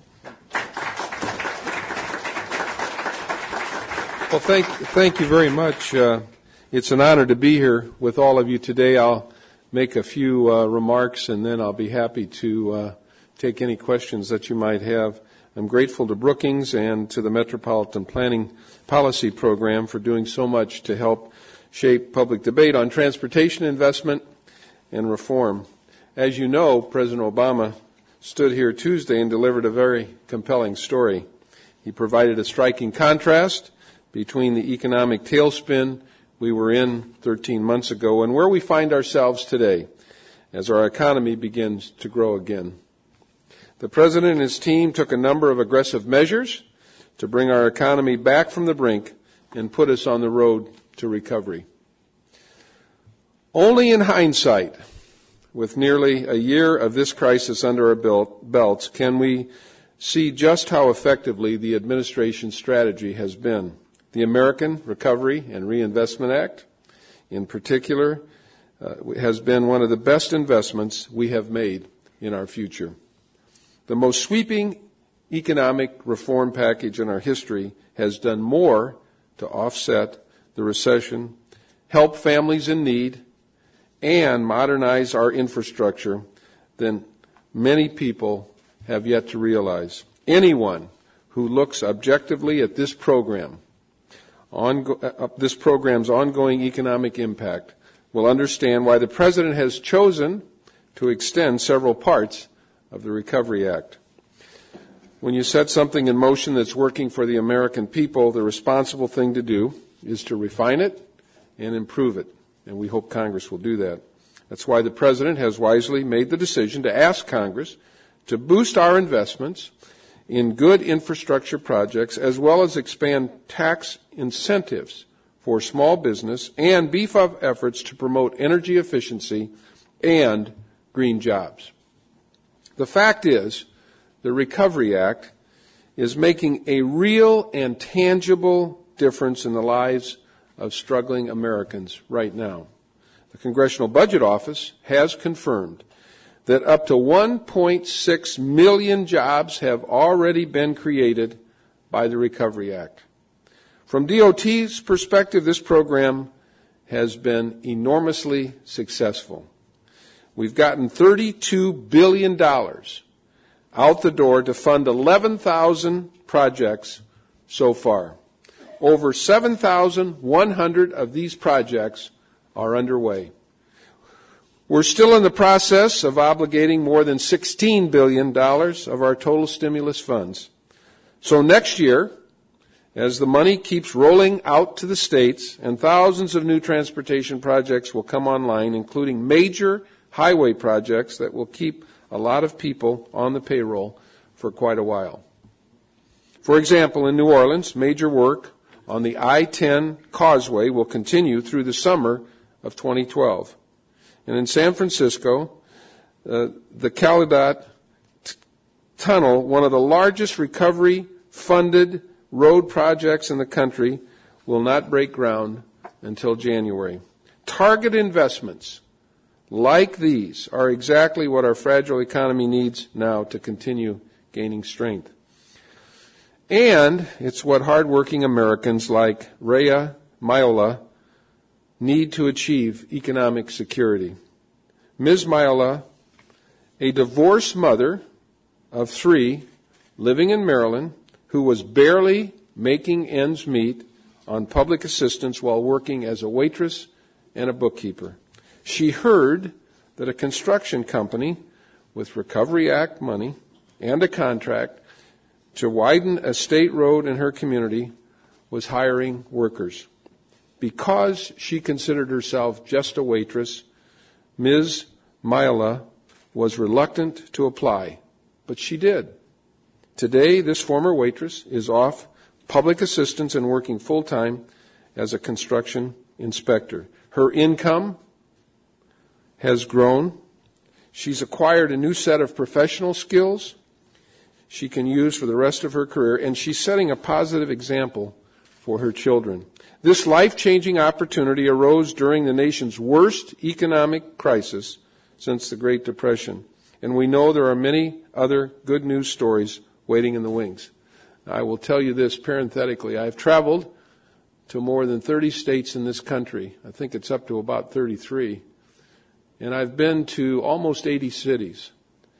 Well, thank, thank you very much. Uh, it's an honor to be here with all of you today. I'll make a few uh, remarks, and then I'll be happy to uh, take any questions that you might have. I'm grateful to Brookings and to the Metropolitan Planning Policy Program for doing so much to help shape public debate on transportation investment and reform. As you know, President Obama stood here Tuesday and delivered a very compelling story. He provided a striking contrast between the economic tailspin we were in thirteen months ago and where we find ourselves today as our economy begins to grow again. The President and his team took a number of aggressive measures to bring our economy back from the brink and put us on the road to recovery. Only in hindsight, with nearly a year of this crisis under our belt, belts, can we see just how effectively the administration's strategy has been. The American Recovery and Reinvestment Act, in particular, uh, has been one of the best investments we have made in our future. The most sweeping economic reform package in our history has done more to offset the recession, help families in need, and modernize our infrastructure than many people have yet to realize. Anyone who looks objectively at this program, ongo- uh, this program's ongoing economic impact, will understand why the President has chosen to extend several parts of the Recovery Act. When you set something in motion that's working for the American people, the responsible thing to do is to refine it and improve it. And we hope Congress will do that. That's why the President has wisely made the decision to ask Congress to boost our investments in good infrastructure projects, as well as expand tax incentives for small business and beef up efforts to promote energy efficiency and green jobs. The fact is, the Recovery Act is making a real and tangible difference in the lives of struggling Americans right now. The Congressional Budget Office has confirmed that up to one point six million jobs have already been created by the Recovery Act. From D O T's perspective, this program has been enormously successful. We've gotten thirty-two billion dollars out the door to fund eleven thousand projects so far. Over seven thousand one hundred of these projects are underway. We're still in the process of obligating more than sixteen billion dollars of our total stimulus funds. So next year, as the money keeps rolling out to the states and thousands of new transportation projects will come online, including major highway projects that will keep a lot of people on the payroll for quite a while. For example, in New Orleans, major work on the I ten causeway will continue through the summer of twenty twelve. And in San Francisco, uh, the Calumet t- Tunnel, one of the largest recovery-funded road projects in the country, will not break ground until January. Target investments like these are exactly what our fragile economy needs now to continue gaining strength. And it's what hardworking Americans like Rhea Myola need to achieve economic security. Miz Myola, a divorced mother of three living in Maryland, who was barely making ends meet on public assistance while working as a waitress and a bookkeeper. She heard that a construction company with Recovery Act money and a contract to widen a state road in her community was hiring workers. Because she considered herself just a waitress, Miz Myola was reluctant to apply, but she did. Today, this former waitress is off public assistance and working full-time as a construction inspector. Her income has grown. She's acquired a new set of professional skills she can use for the rest of her career, and she's setting a positive example for her children. This life-changing opportunity arose during the nation's worst economic crisis since the Great Depression, and we know there are many other good news stories waiting in the wings. I will tell you this parenthetically. I've traveled to more than thirty states in this country. I think it's up to about thirty-three. and I've been to almost eighty cities.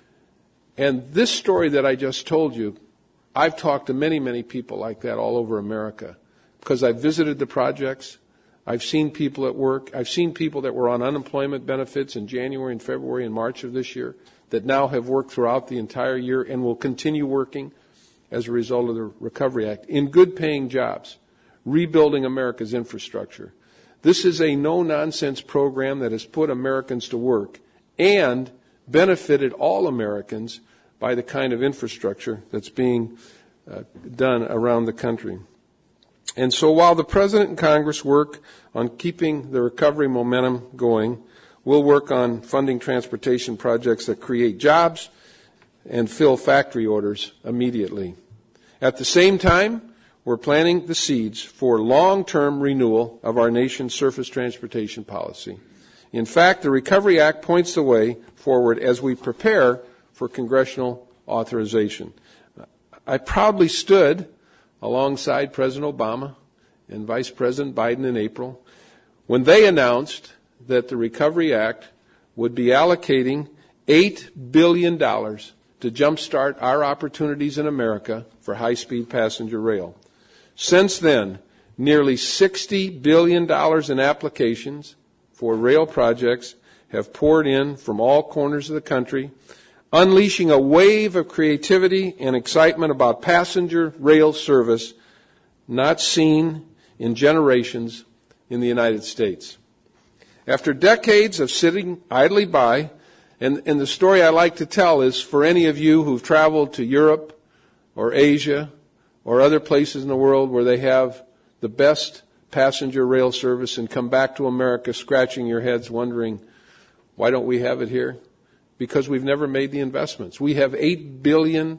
And this story that I just told you, I've talked to many, many people like that all over America because I've visited the projects. I've seen people at work. I've seen people that were on unemployment benefits in January and February and March of this year that now have worked throughout the entire year and will continue working as a result of the Recovery Act in good-paying jobs, rebuilding America's infrastructure. This is a no-nonsense program that has put Americans to work and benefited all Americans by the kind of infrastructure that's being uh, done around the country. And so while the President and Congress work on keeping the recovery momentum going, we'll work on funding transportation projects that create jobs and fill factory orders immediately. At the same time, we're planting the seeds for long-term renewal of our nation's surface transportation policy. In fact, the Recovery Act points the way forward as we prepare for congressional authorization. I proudly stood alongside President Obama and Vice President Biden in April when they announced that the Recovery Act would be allocating eight billion dollars to jumpstart our opportunities in America for high-speed passenger rail. Since then, nearly sixty billion dollars in applications for rail projects have poured in from all corners of the country, unleashing a wave of creativity and excitement about passenger rail service not seen in generations in the United States. After decades of sitting idly by, and, and the story I like to tell is for any of you who've traveled to Europe or Asia or other places in the world where they have the best passenger rail service and come back to America scratching your heads wondering, why don't we have it here? Because we've never made the investments. We have eight billion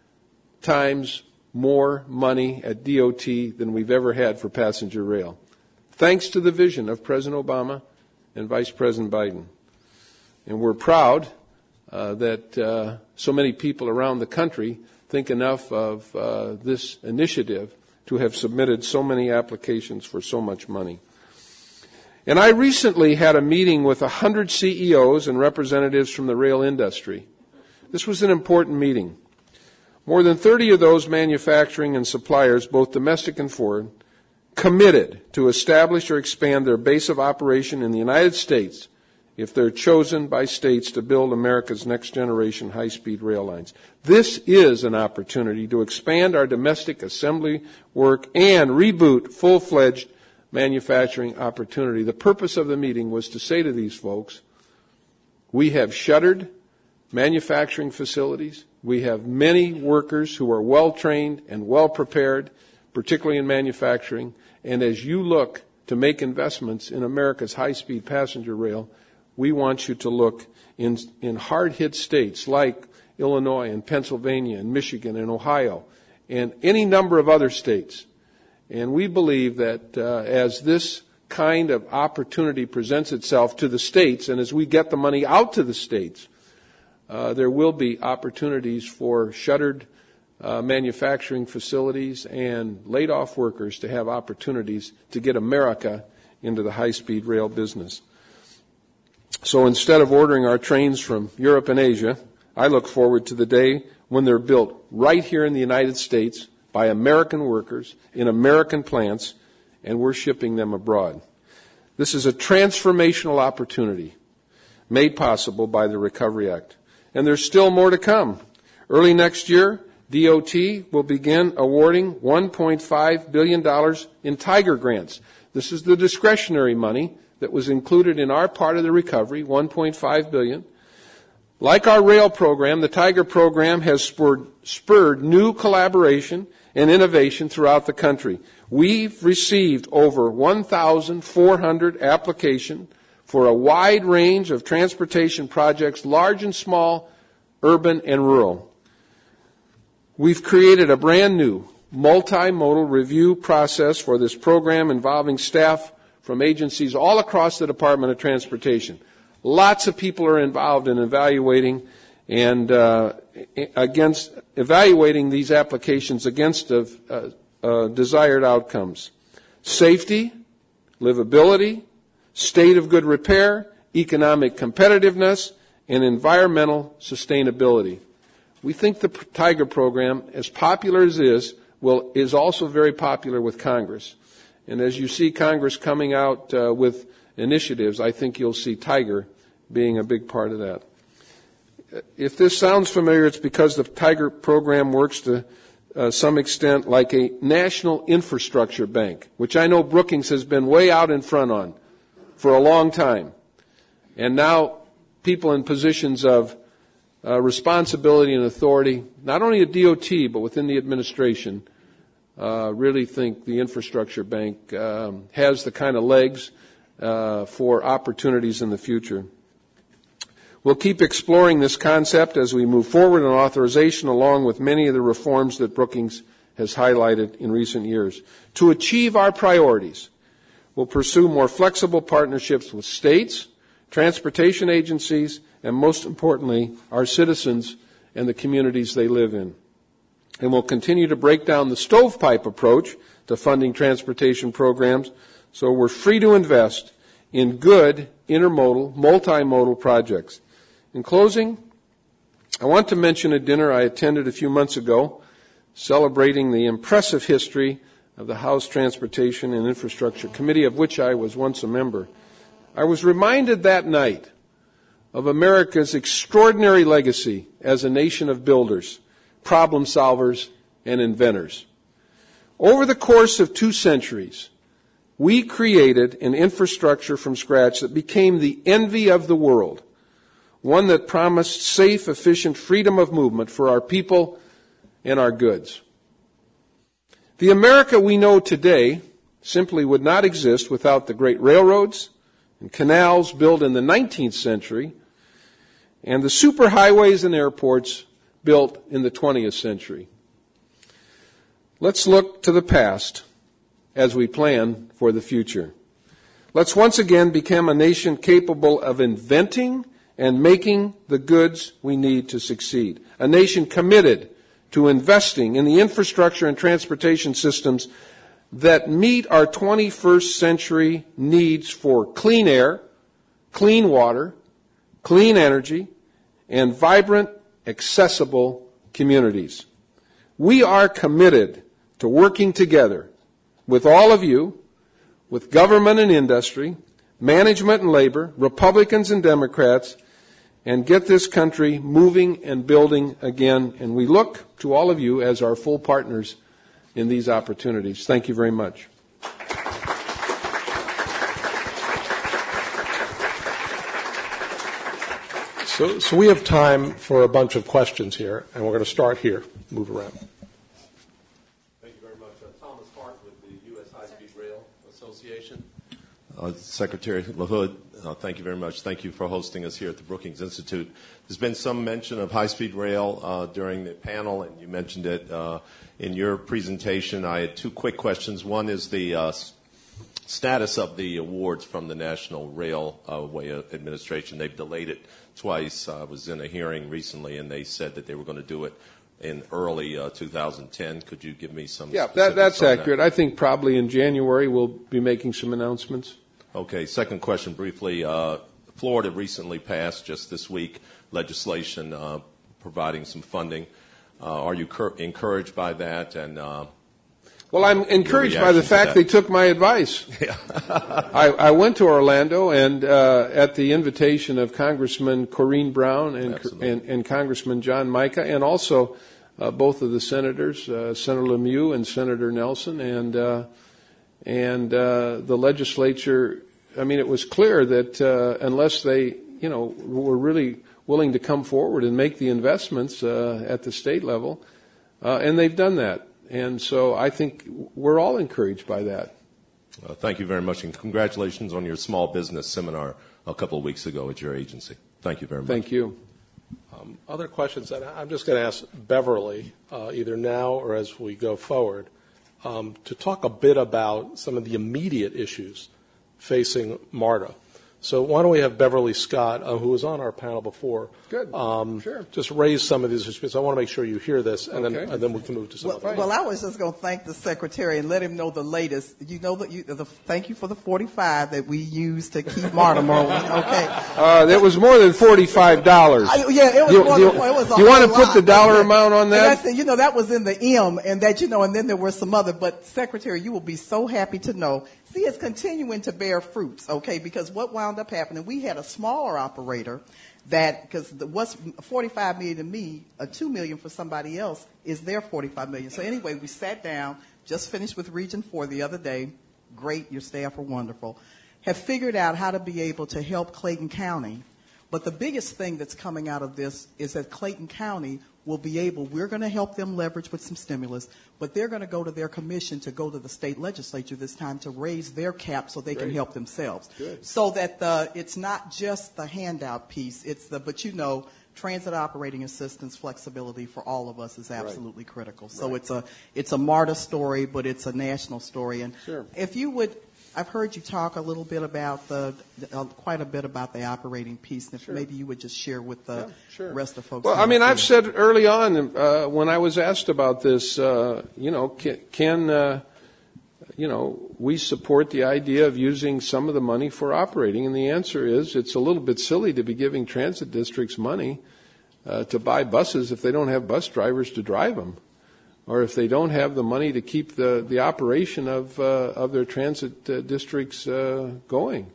times more money at D O T than we've ever had for passenger rail, thanks to the vision of President Obama and Vice President Biden. And we're proud uh, that uh, so many people around the country think enough of uh, this initiative to have submitted so many applications for so much money. And I recently had a meeting with one hundred C E Os and representatives from the rail industry. This was an important meeting. More than thirty of those manufacturing and suppliers, both domestic and foreign, committed to establish or expand their base of operation in the United States if they're chosen by states to build America's next generation high-speed rail lines. This is an opportunity to expand our domestic assembly work and reboot full-fledged manufacturing opportunity. The purpose of the meeting was to say to these folks, we have shuttered manufacturing facilities. We have many workers who are well-trained and well-prepared, particularly in manufacturing. And as you look to make investments in America's high-speed passenger rail, we want you to look in, in hard-hit states like Illinois and Pennsylvania and Michigan and Ohio and any number of other states. And we believe that uh, as this kind of opportunity presents itself to the states and as we get the money out to the states, uh, there will be opportunities for shuttered uh, manufacturing facilities and laid-off workers to have opportunities to get America into the high-speed rail business. So instead of ordering our trains from Europe and Asia, I look forward to the day when they're built right here in the United States by American workers in American plants, and we're shipping them abroad. This is a transformational opportunity made possible by the Recovery Act. And there's still more to come. Early next year, D O T will begin awarding one point five billion dollars in Tiger grants. This is the discretionary money that was included in our part of the recovery, one point five billion dollars. Like our rail program, the Tiger program has spurred, spurred new collaboration and innovation throughout the country. We've received over one thousand four hundred applications for a wide range of transportation projects, large and small, urban and rural. We've created a brand new multimodal review process for this program involving staff from agencies all across the Department of Transportation. Lots of people are involved in evaluating and uh, against evaluating these applications against uh, uh, desired outcomes: safety, livability, state of good repair, economic competitiveness, and environmental sustainability. We think the Tiger program, as popular as it is, will, is also very popular with Congress. And as you see Congress coming out uh, with initiatives, I think you'll see Tiger being a big part of that. If this sounds familiar, it's because the Tiger program works to uh, some extent like a national infrastructure bank, which I know Brookings has been way out in front on for a long time. And now people in positions of uh, responsibility and authority, not only at D O T, but within the administration, uh, really think the infrastructure bank um, has the kind of legs uh, for opportunities in the future. We'll keep exploring this concept as we move forward on authorization, along with many of the reforms that Brookings has highlighted in recent years. To achieve our priorities, we'll pursue more flexible partnerships with states, transportation agencies, and most importantly, our citizens and the communities they live in. And we'll continue to break down the stovepipe approach to funding transportation programs so we're free to invest in good intermodal, multimodal projects. In closing, I want to mention a dinner I attended a few months ago celebrating the impressive history of the House Transportation and Infrastructure Committee, of which I was once a member. I was reminded that night of America's extraordinary legacy as a nation of builders, problem solvers, and inventors. Over the course of two centuries, we created an infrastructure from scratch that became the envy of the world, one that promised safe, efficient freedom of movement for our people and our goods. The America we know today simply would not exist without the great railroads and canals built in the nineteenth century and the superhighways and airports built in the twentieth century. Let's look to the past as we plan for the future. Let's once again become a nation capable of inventing and making the goods we need to succeed. A nation committed to investing in the infrastructure and transportation systems that meet our twenty-first century needs for clean air, clean water, clean energy, and vibrant, accessible communities. We are committed to working together with all of you, with government and industry, management and labor, Republicans and Democrats, and get this country moving and building again. And we look to all of you as our full partners in these opportunities. Thank you very much. So, so we have time for a bunch of questions here, and we're going to start here, move around. Thank you very much. Uh, Thomas Hart with the U S High Speed Rail Association. Uh, Secretary LaHood, uh, thank you very much. Thank you for hosting us here at the Brookings Institute. There's been some mention of high-speed rail uh, during the panel, and you mentioned it uh, in your presentation. I had two quick questions. One is the uh, status of the awards from the National Railway Administration. They've delayed it twice. I was in a hearing recently, and they said that they were going to do it in early uh, two thousand ten. Could you give me some Yeah, that, that's accurate. That? I think probably in January we'll be making some announcements. Okay. Second question, briefly. Uh, Florida recently passed, just this week, legislation uh, providing some funding. Uh, are you cur- encouraged by that? And uh, Well, I'm encouraged by the fact they took my advice. Yeah. I, I went to Orlando, and uh, at the invitation of Congressman Corrine Brown and, and, and Congressman John Mica, and also uh, both of the senators, uh, Senator Lemieux and Senator Nelson, and uh, and uh, the legislature. I mean, it was clear that uh, unless they, you know, were really willing to come forward and make the investments uh, at the state level, uh, and they've done that. And so I think we're all encouraged by that. Uh, thank you very much, and congratulations on your small business seminar a couple of weeks ago at your agency. Thank you very much. Thank you. Um, other questions, and I'm just going to ask Beverly, uh, either now or as we go forward, um, to talk a bit about some of the immediate issues facing MARTA. So why don't we have Beverly Scott, uh, who was on our panel before, Good. Um, Sure. just raise some of these issues. I want to make sure you hear this, and Okay. then and then we can move to some Well, of them. well, I was just going to thank the secretary and let him know the latest. You know that you. The, thank you for the forty-five that we used to keep Mortimer. Okay. Uh, that was more than forty-five dollars. I, yeah, it was you, more you, than, it was a you want to whole put lot. the dollar Okay. amount on And that? I said, you know, that was in the M, and that, you know, and then there were some other. But Secretary, you will be so happy to know. See, it's continuing to bear fruits. Okay, because what wound up happening, we had a smaller operator that, because what's forty-five million to me, a two million for somebody else is their forty-five million. So anyway, we sat down, just finished with Region Four the other day. Great, your staff are wonderful. Have figured out how to be able to help Clayton County. But the biggest thing that's coming out of this is that Clayton County will be able, we're going to help them leverage with some stimulus, but they're going to go to their commission to go to the state legislature this time to raise their cap so they Great. can help themselves. Good. So that the, it's not just the handout piece, it's the, but you know, transit operating assistance flexibility for all of us is absolutely right. critical. So right. it's a, it's a MARTA story, but it's a national story. And sure. if you would, I've heard you talk a little bit about the, uh, quite a bit about the operating piece. And if sure. maybe you would just share with the yeah, sure. rest of the folks. Well, I mean, I've said early on uh, when I was asked about this, uh, you know, can, can uh, you know, we support the idea of using some of the money for operating? And the answer is it's a little bit silly to be giving transit districts money uh, to buy buses if they don't have bus drivers to drive them, or if they don't have the money to keep the, the operation of, uh, of their transit uh, districts uh, going.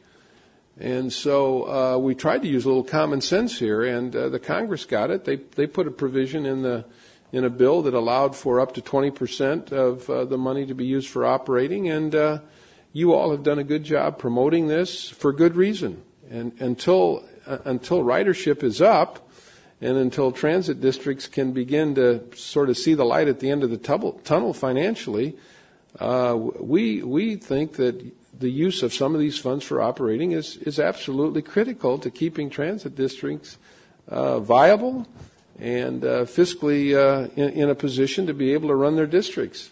And so uh, we tried to use a little common sense here, and uh, the Congress got it. They, they put a provision in, the, in a bill that allowed for up to twenty percent of uh, the money to be used for operating, and uh, you all have done a good job promoting this for good reason. And until, uh, until ridership is up, and until transit districts can begin to sort of see the light at the end of the tunnel financially, uh, we we think that the use of some of these funds for operating is, is absolutely critical to keeping transit districts uh, viable and uh, fiscally uh, in, in a position to be able to run their districts.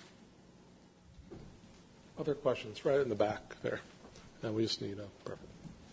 Other questions? Right in the back there. And we just need a perfect.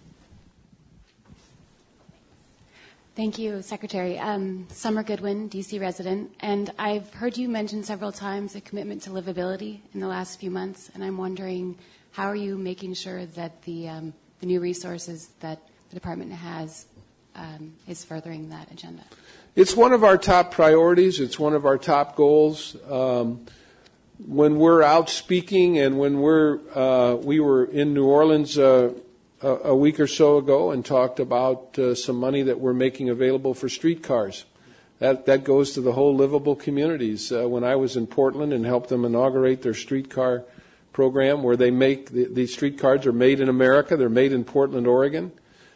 Thank you, Secretary. Um, Summer Goodwin, D C resident, and I've heard you mention several times a commitment to livability in the last few months, and I'm wondering how are you making sure that the, um, the new resources that the department has um, is furthering that agenda? It's one of our top priorities. It's one of our top goals. Um, when we're out speaking and when we're, uh, we were in New Orleans uh, a week or so ago and talked about uh, some money that we're making available for streetcars. That that goes to the whole livable communities. Uh, when I was in Portland and helped them inaugurate their streetcar program, where they make the, these streetcars are made in America, they're made in Portland, Oregon.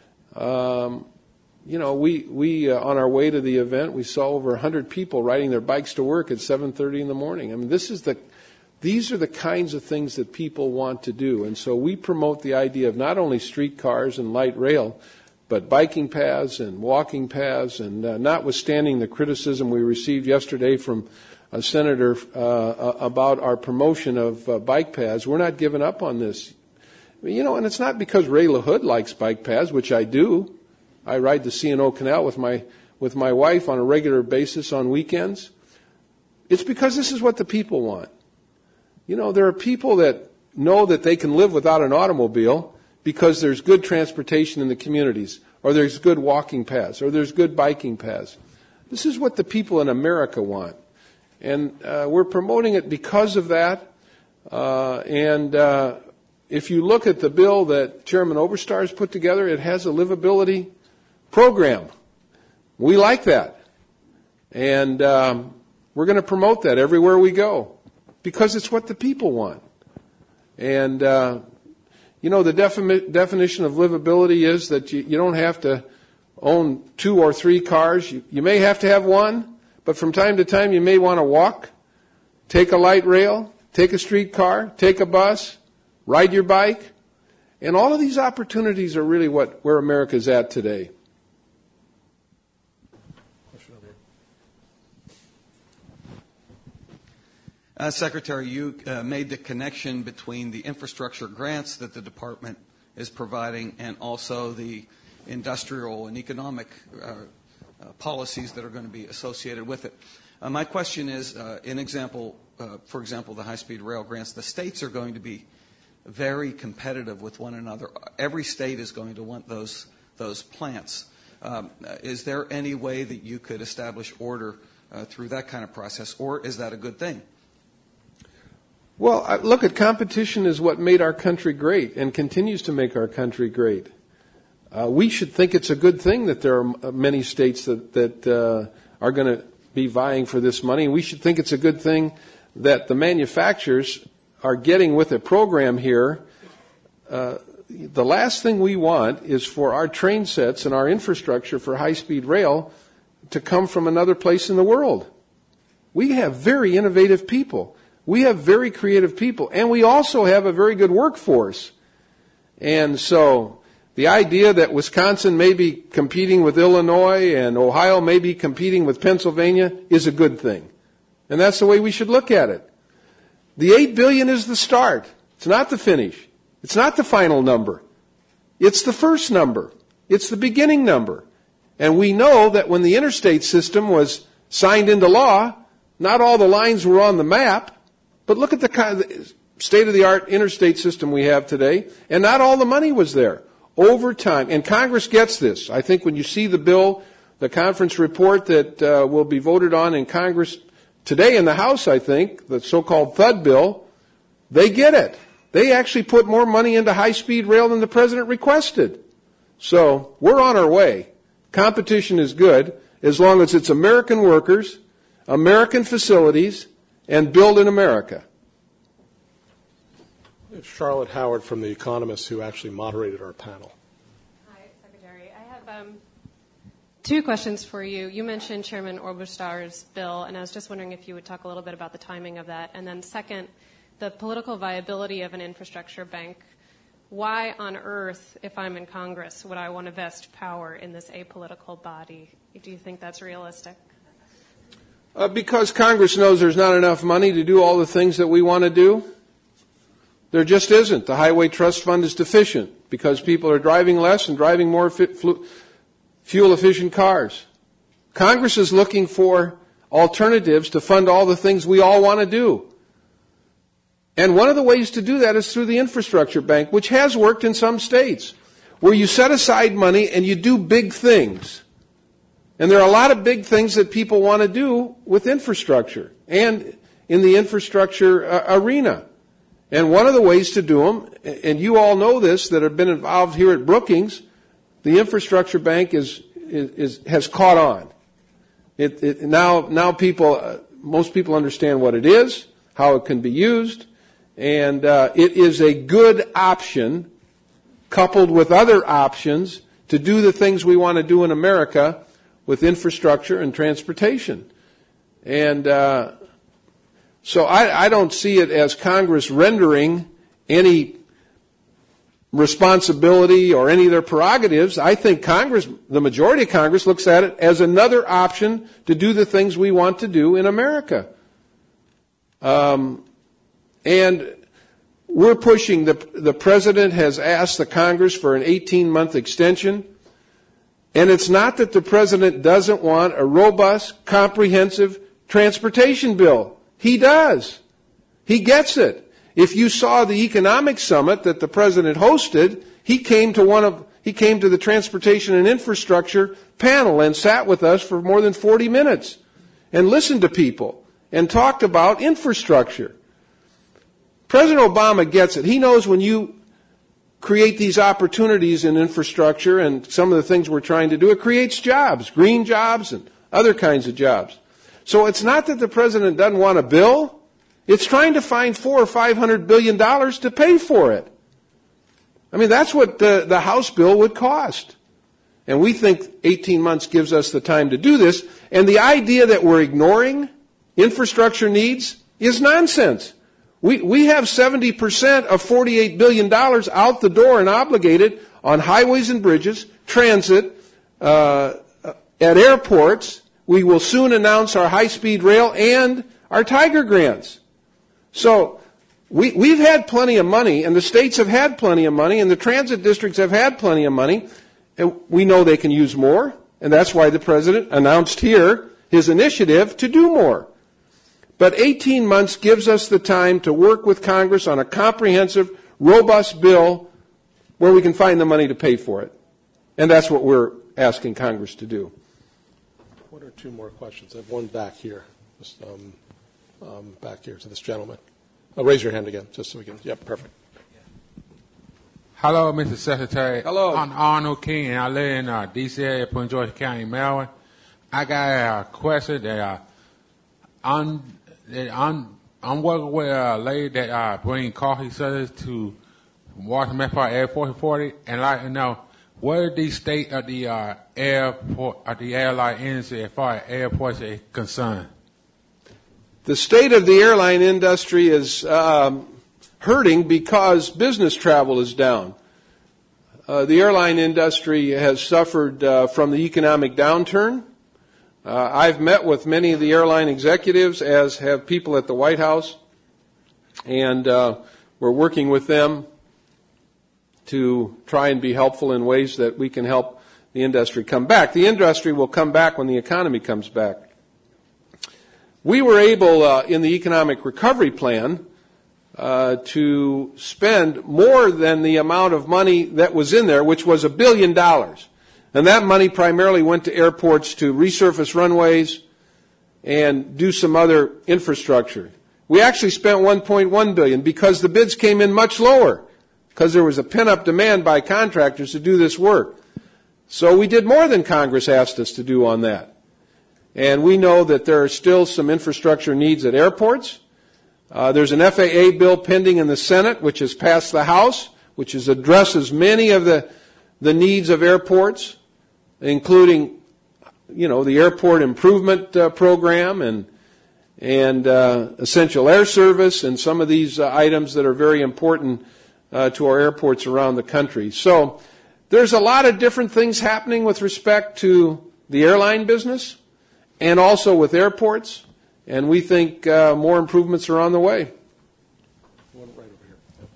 Um, you know, we we uh, on our way to the event, we saw over one hundred people riding their bikes to work at seven thirty in the morning. I mean, this is the These are the kinds of things that people want to do. And so we promote the idea of not only streetcars and light rail, but biking paths and walking paths. And uh, notwithstanding the criticism we received yesterday from a senator uh, about our promotion of uh, bike paths, we're not giving up on this. I mean, you know, and it's not because Ray LaHood likes bike paths, which I do. I ride the C and O Canal with my, with my wife on a regular basis on weekends. It's because this is what the people want. You know, there are people that know that they can live without an automobile because there's good transportation in the communities, or there's good walking paths, or there's good biking paths. This is what the people in America want. And uh, we're promoting it because of that. Uh, and uh, if you look at the bill that Chairman Oberstar has put together, it has a livability program. We like that. And um, we're going to promote that everywhere we go, because it's what the people want. And, uh, you know, the defini- definition of livability is that you, you don't have to own two or three cars. You, you may have to have one, but from time to time you may want to walk, take a light rail, take a streetcar, take a bus, ride your bike. And all of these opportunities are really what where America's at today. Uh, Secretary, you uh, made the connection between the infrastructure grants that the department is providing, and also the industrial and economic uh, uh, policies that are going to be associated with it. Uh, my question is, uh, in example, uh, for example, the high-speed rail grants, the states are going to be very competitive with one another. Every state is going to want those those plants. Um, is there any way that you could establish order uh, through that kind of process, or is that a good thing? Well, look, at competition is what made our country great and continues to make our country great. Uh, we should think it's a good thing that there are many states that, that uh, are going to be vying for this money. And we should think it's a good thing that the manufacturers are getting with a program here. Uh, the last thing we want is for our train sets and our infrastructure for high-speed rail to come from another place in the world. We have very innovative people. We have very creative people, and we also have a very good workforce. And so the idea that Wisconsin may be competing with Illinois and Ohio may be competing with Pennsylvania is a good thing. And that's the way we should look at it. The eight billion dollars is the start. It's not the finish. It's not the final number. It's the first number. It's the beginning number. And we know that when the interstate system was signed into law, not all the lines were on the map. But look at the kind of state-of-the-art interstate system we have today, and not all the money was there. Over time, and Congress gets this. I think when you see the bill, the conference report that uh, will be voted on in Congress today in the House, I think, the so-called THUD bill, they get it. They actually put more money into high-speed rail than the President requested. So we're on our way. Competition is good as long as it's American workers, American facilities, and build in America. Charlotte Howard from The Economist, who actually moderated our panel. Hi, Secretary. I have um, two questions for you. You mentioned Chairman Oberstar's bill, and I was just wondering if you would talk a little bit about the timing of that. And then second, the political viability of an infrastructure bank. Why on earth, if I'm in Congress, would I want to vest power in this apolitical body? Do you think that's realistic? Uh, because Congress knows there's not enough money to do all the things that we want to do. There just isn't. The Highway Trust Fund is deficient because people are driving less and driving more fuel-efficient cars. Congress is looking for alternatives to fund all the things we all want to do. And one of the ways to do that is through the infrastructure bank, which has worked in some states, where you set aside money and you do big things. And there are a lot of big things that people want to do with infrastructure and in the infrastructure uh, arena. And one of the ways to do them, and you all know this that have been involved here at Brookings, the infrastructure bank is, is, is has caught on. It, it, now, now people, uh, most people understand what it is, how it can be used, and uh, it is a good option coupled with other options to do the things we want to do in America with infrastructure and transportation. And uh, so I, I don't see it as Congress rendering any responsibility or any of their prerogatives. I think Congress, the majority of Congress, looks at it as another option to do the things we want to do in America. Um, and we're pushing, the, the President has asked the Congress for an eighteen-month extension. And it's not that the President doesn't want a robust, comprehensive transportation bill. He does. He gets it. If you saw the economic summit that the President hosted, he came to one of he came to the transportation and infrastructure panel and sat with us for more than forty minutes and listened to people and talked about infrastructure. President Obama gets it. He knows when you create these opportunities in infrastructure and some of the things we're trying to do, it creates jobs, green jobs and other kinds of jobs. So it's not that the President doesn't want a bill. It's trying to find four or five hundred billion dollars to pay for it. I mean, that's what the, the House bill would cost. And we think eighteen months gives us the time to do this. And the idea that we're ignoring infrastructure needs is nonsense. We, we have seventy percent of forty-eight billion dollars out the door and obligated on highways and bridges, transit, uh, at airports. We will soon announce our high-speed rail and our Tiger grants. So we, we've had plenty of money, and the states have had plenty of money, and the transit districts have had plenty of money, and we know they can use more, and that's why the President announced here his initiative to do more. But eighteen months gives us the time to work with Congress on a comprehensive, robust bill where we can find the money to pay for it. And that's what we're asking Congress to do. One or two more questions. I have one back here, just um, um, back here to this gentleman. Oh, raise your hand again, just so we can. Yep, perfect. Hello, Mister Secretary. Hello. I'm Arnold King, and I live in uh, D C area, Prince George County, Maryland. I got a question that uh, I'm, that I'm, I'm working with a lady that uh, bring coffee service to Washington Metropolitan Airport Authority, and I'd like to know what is the state of the uh, airport, of the airline industry as far as airports are concerned? The state of the airline industry is um, hurting because business travel is down. Uh, the airline industry has suffered uh, from the economic downturn. Uh, I've met with many of the airline executives, as have people at the White House, and uh, we're working with them to try and be helpful in ways that we can help the industry come back. The industry will come back when the economy comes back. We were able, uh, in the economic recovery plan, uh, to spend more than the amount of money that was in there, which was a billion dollars. And that money primarily went to airports to resurface runways and do some other infrastructure. We actually spent one point one billion dollars because the bids came in much lower, because there was a pent-up demand by contractors to do this work. So we did more than Congress asked us to do on that. And we know that there are still some infrastructure needs at airports. Uh, there's an F A A bill pending in the Senate, which has passed the House, which is addresses many of the, the needs of airports, including, you know, the airport improvement uh, program and and uh, essential air service and some of these uh, items that are very important uh, to our airports around the country. So there's a lot of different things happening with respect to the airline business and also with airports, and we think uh, more improvements are on the way. One right over here. Yep.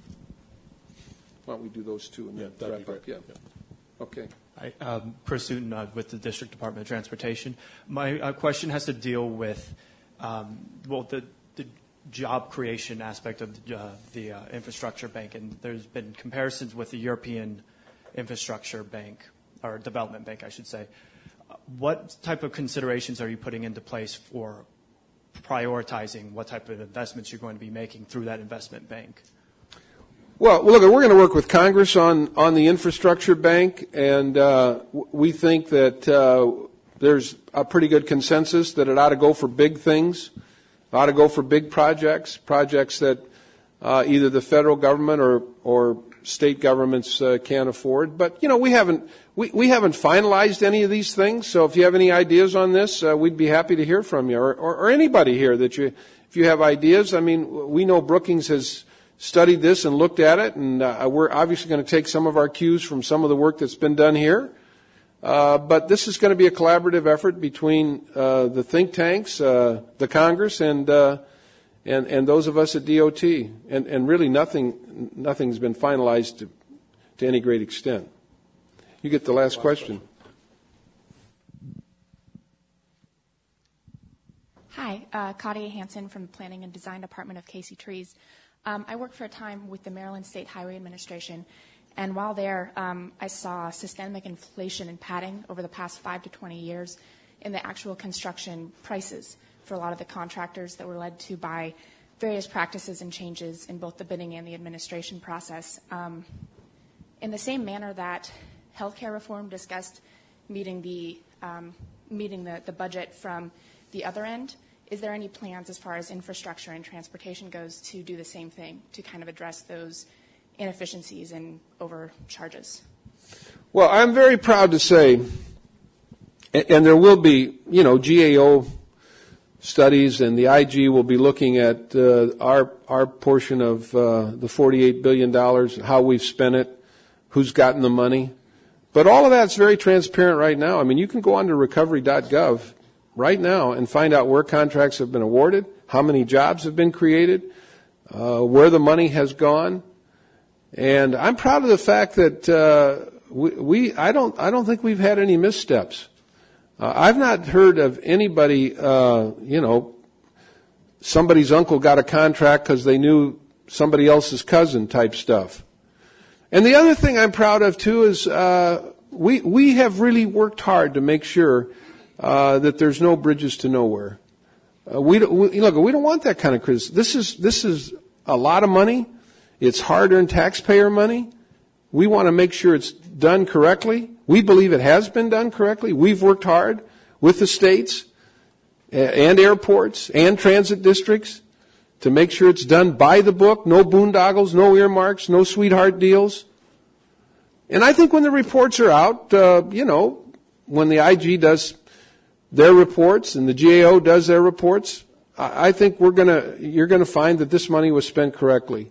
Why don't we do those two and yeah, then wrap up? Yeah. Yep. Okay. Hi, um, Chris Newton uh, with the District Department of Transportation. My uh, question has to deal with, um, well, the, the job creation aspect of the, uh, the uh, infrastructure bank, and there's been comparisons with the European infrastructure bank, or development bank, I should say. What type of considerations are you putting into place for prioritizing what type of investments you're going to be making through that investment bank? Well, look, we're going to work with Congress on, on the infrastructure bank, and uh, we think that uh, there's a pretty good consensus that it ought to go for big things, ought to go for big projects, projects that uh, either the federal government or, or state governments uh, can't afford. But, you know, we haven't we, we haven't finalized any of these things, so if you have any ideas on this, uh, we'd be happy to hear from you, or, or, or anybody here that you, if you have ideas. I mean, we know Brookings has studied this and looked at it, and uh, we're obviously going to take some of our cues from some of the work that's been done here. Uh, but this is going to be a collaborative effort between uh, the think tanks, uh, the Congress, and, uh, and and those of us at D O T. And, and really nothing nothing's been finalized to, to any great extent. You get the last, last question. question. Hi, uh, Claudia Hansen from the Planning and Design Department of Casey Trees. Um, I worked for a time with the Maryland State Highway Administration, and while there, um, I saw systemic inflation in padding over the past five to twenty years in the actual construction prices for a lot of the contractors that were led to by various practices and changes in both the bidding and the administration process. Um, in the same manner that healthcare reform discussed meeting the um, meeting the, the budget from the other end, is there any plans as far as infrastructure and transportation goes to do the same thing, to kind of address those inefficiencies and overcharges? Well, I'm very proud to say, and, and there will be, you know, G A O studies, and the I G will be looking at uh, our our portion of uh, the forty-eight billion dollars, how we've spent it, who's gotten the money. But all of that's very transparent right now. I mean, you can go on to recovery dot gov right now and find out where contracts have been awarded, how many jobs have been created, uh, where the money has gone. And I'm proud of the fact that uh, we, we I don't I don't think we've had any missteps. Uh, I've not heard of anybody, uh, you know, somebody's uncle got a contract because they knew somebody else's cousin type stuff. And the other thing I'm proud of too is uh, we we have really worked hard to make sure uh, that there's no bridges to nowhere. Uh, we, we look, we don't want that kind of criticism. This is this is a lot of money. It's hard-earned taxpayer money. We want to make sure it's done correctly. We believe it has been done correctly. We've worked hard with the states and airports and transit districts to make sure it's done by the book, no boondoggles, no earmarks, no sweetheart deals. And I think when the reports are out, uh, you know, when the I G does their reports and the G A O does their reports, I, I think we're gonna, you're going to find that this money was spent correctly.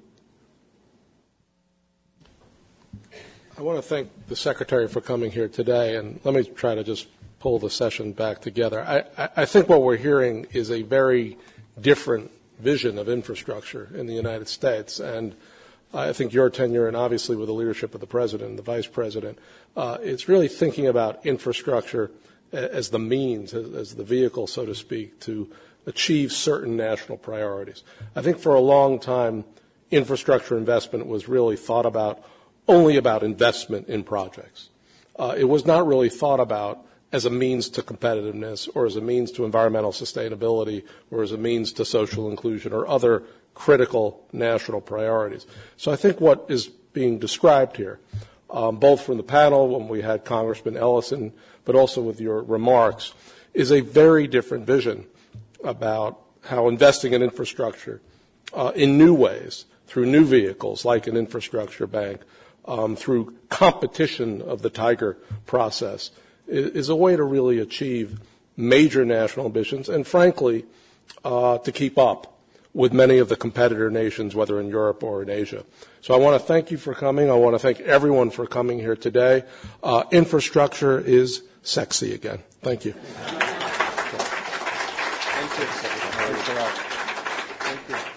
I want to thank the Secretary for coming here today, and let me try to just pull the session back together. I, I, I think what we're hearing is a very different vision of infrastructure in the United States, and I think your tenure, and obviously with the leadership of the President and the Vice President, uh, it's really thinking about infrastructure as the means, as, as the vehicle, so to speak, to achieve certain national priorities. I think for a long time, infrastructure investment was really thought about only about investment in projects. Uh, it was not really thought about as a means to competitiveness or as a means to environmental sustainability or as a means to social inclusion or other critical national priorities. So I think what is being described here, um, both from the panel when we had Congressman Ellison, but also with your remarks, is a very different vision about how investing in infrastructure uh, in new ways, through new vehicles like an infrastructure bank, Um, through competition of the Tiger process, is, is a way to really achieve major national ambitions and, frankly, uh, to keep up with many of the competitor nations, whether in Europe or in Asia. So I want to thank you for coming. I want to thank everyone for coming here today. Uh, infrastructure is sexy again. Thank you. Thank you. Thank you.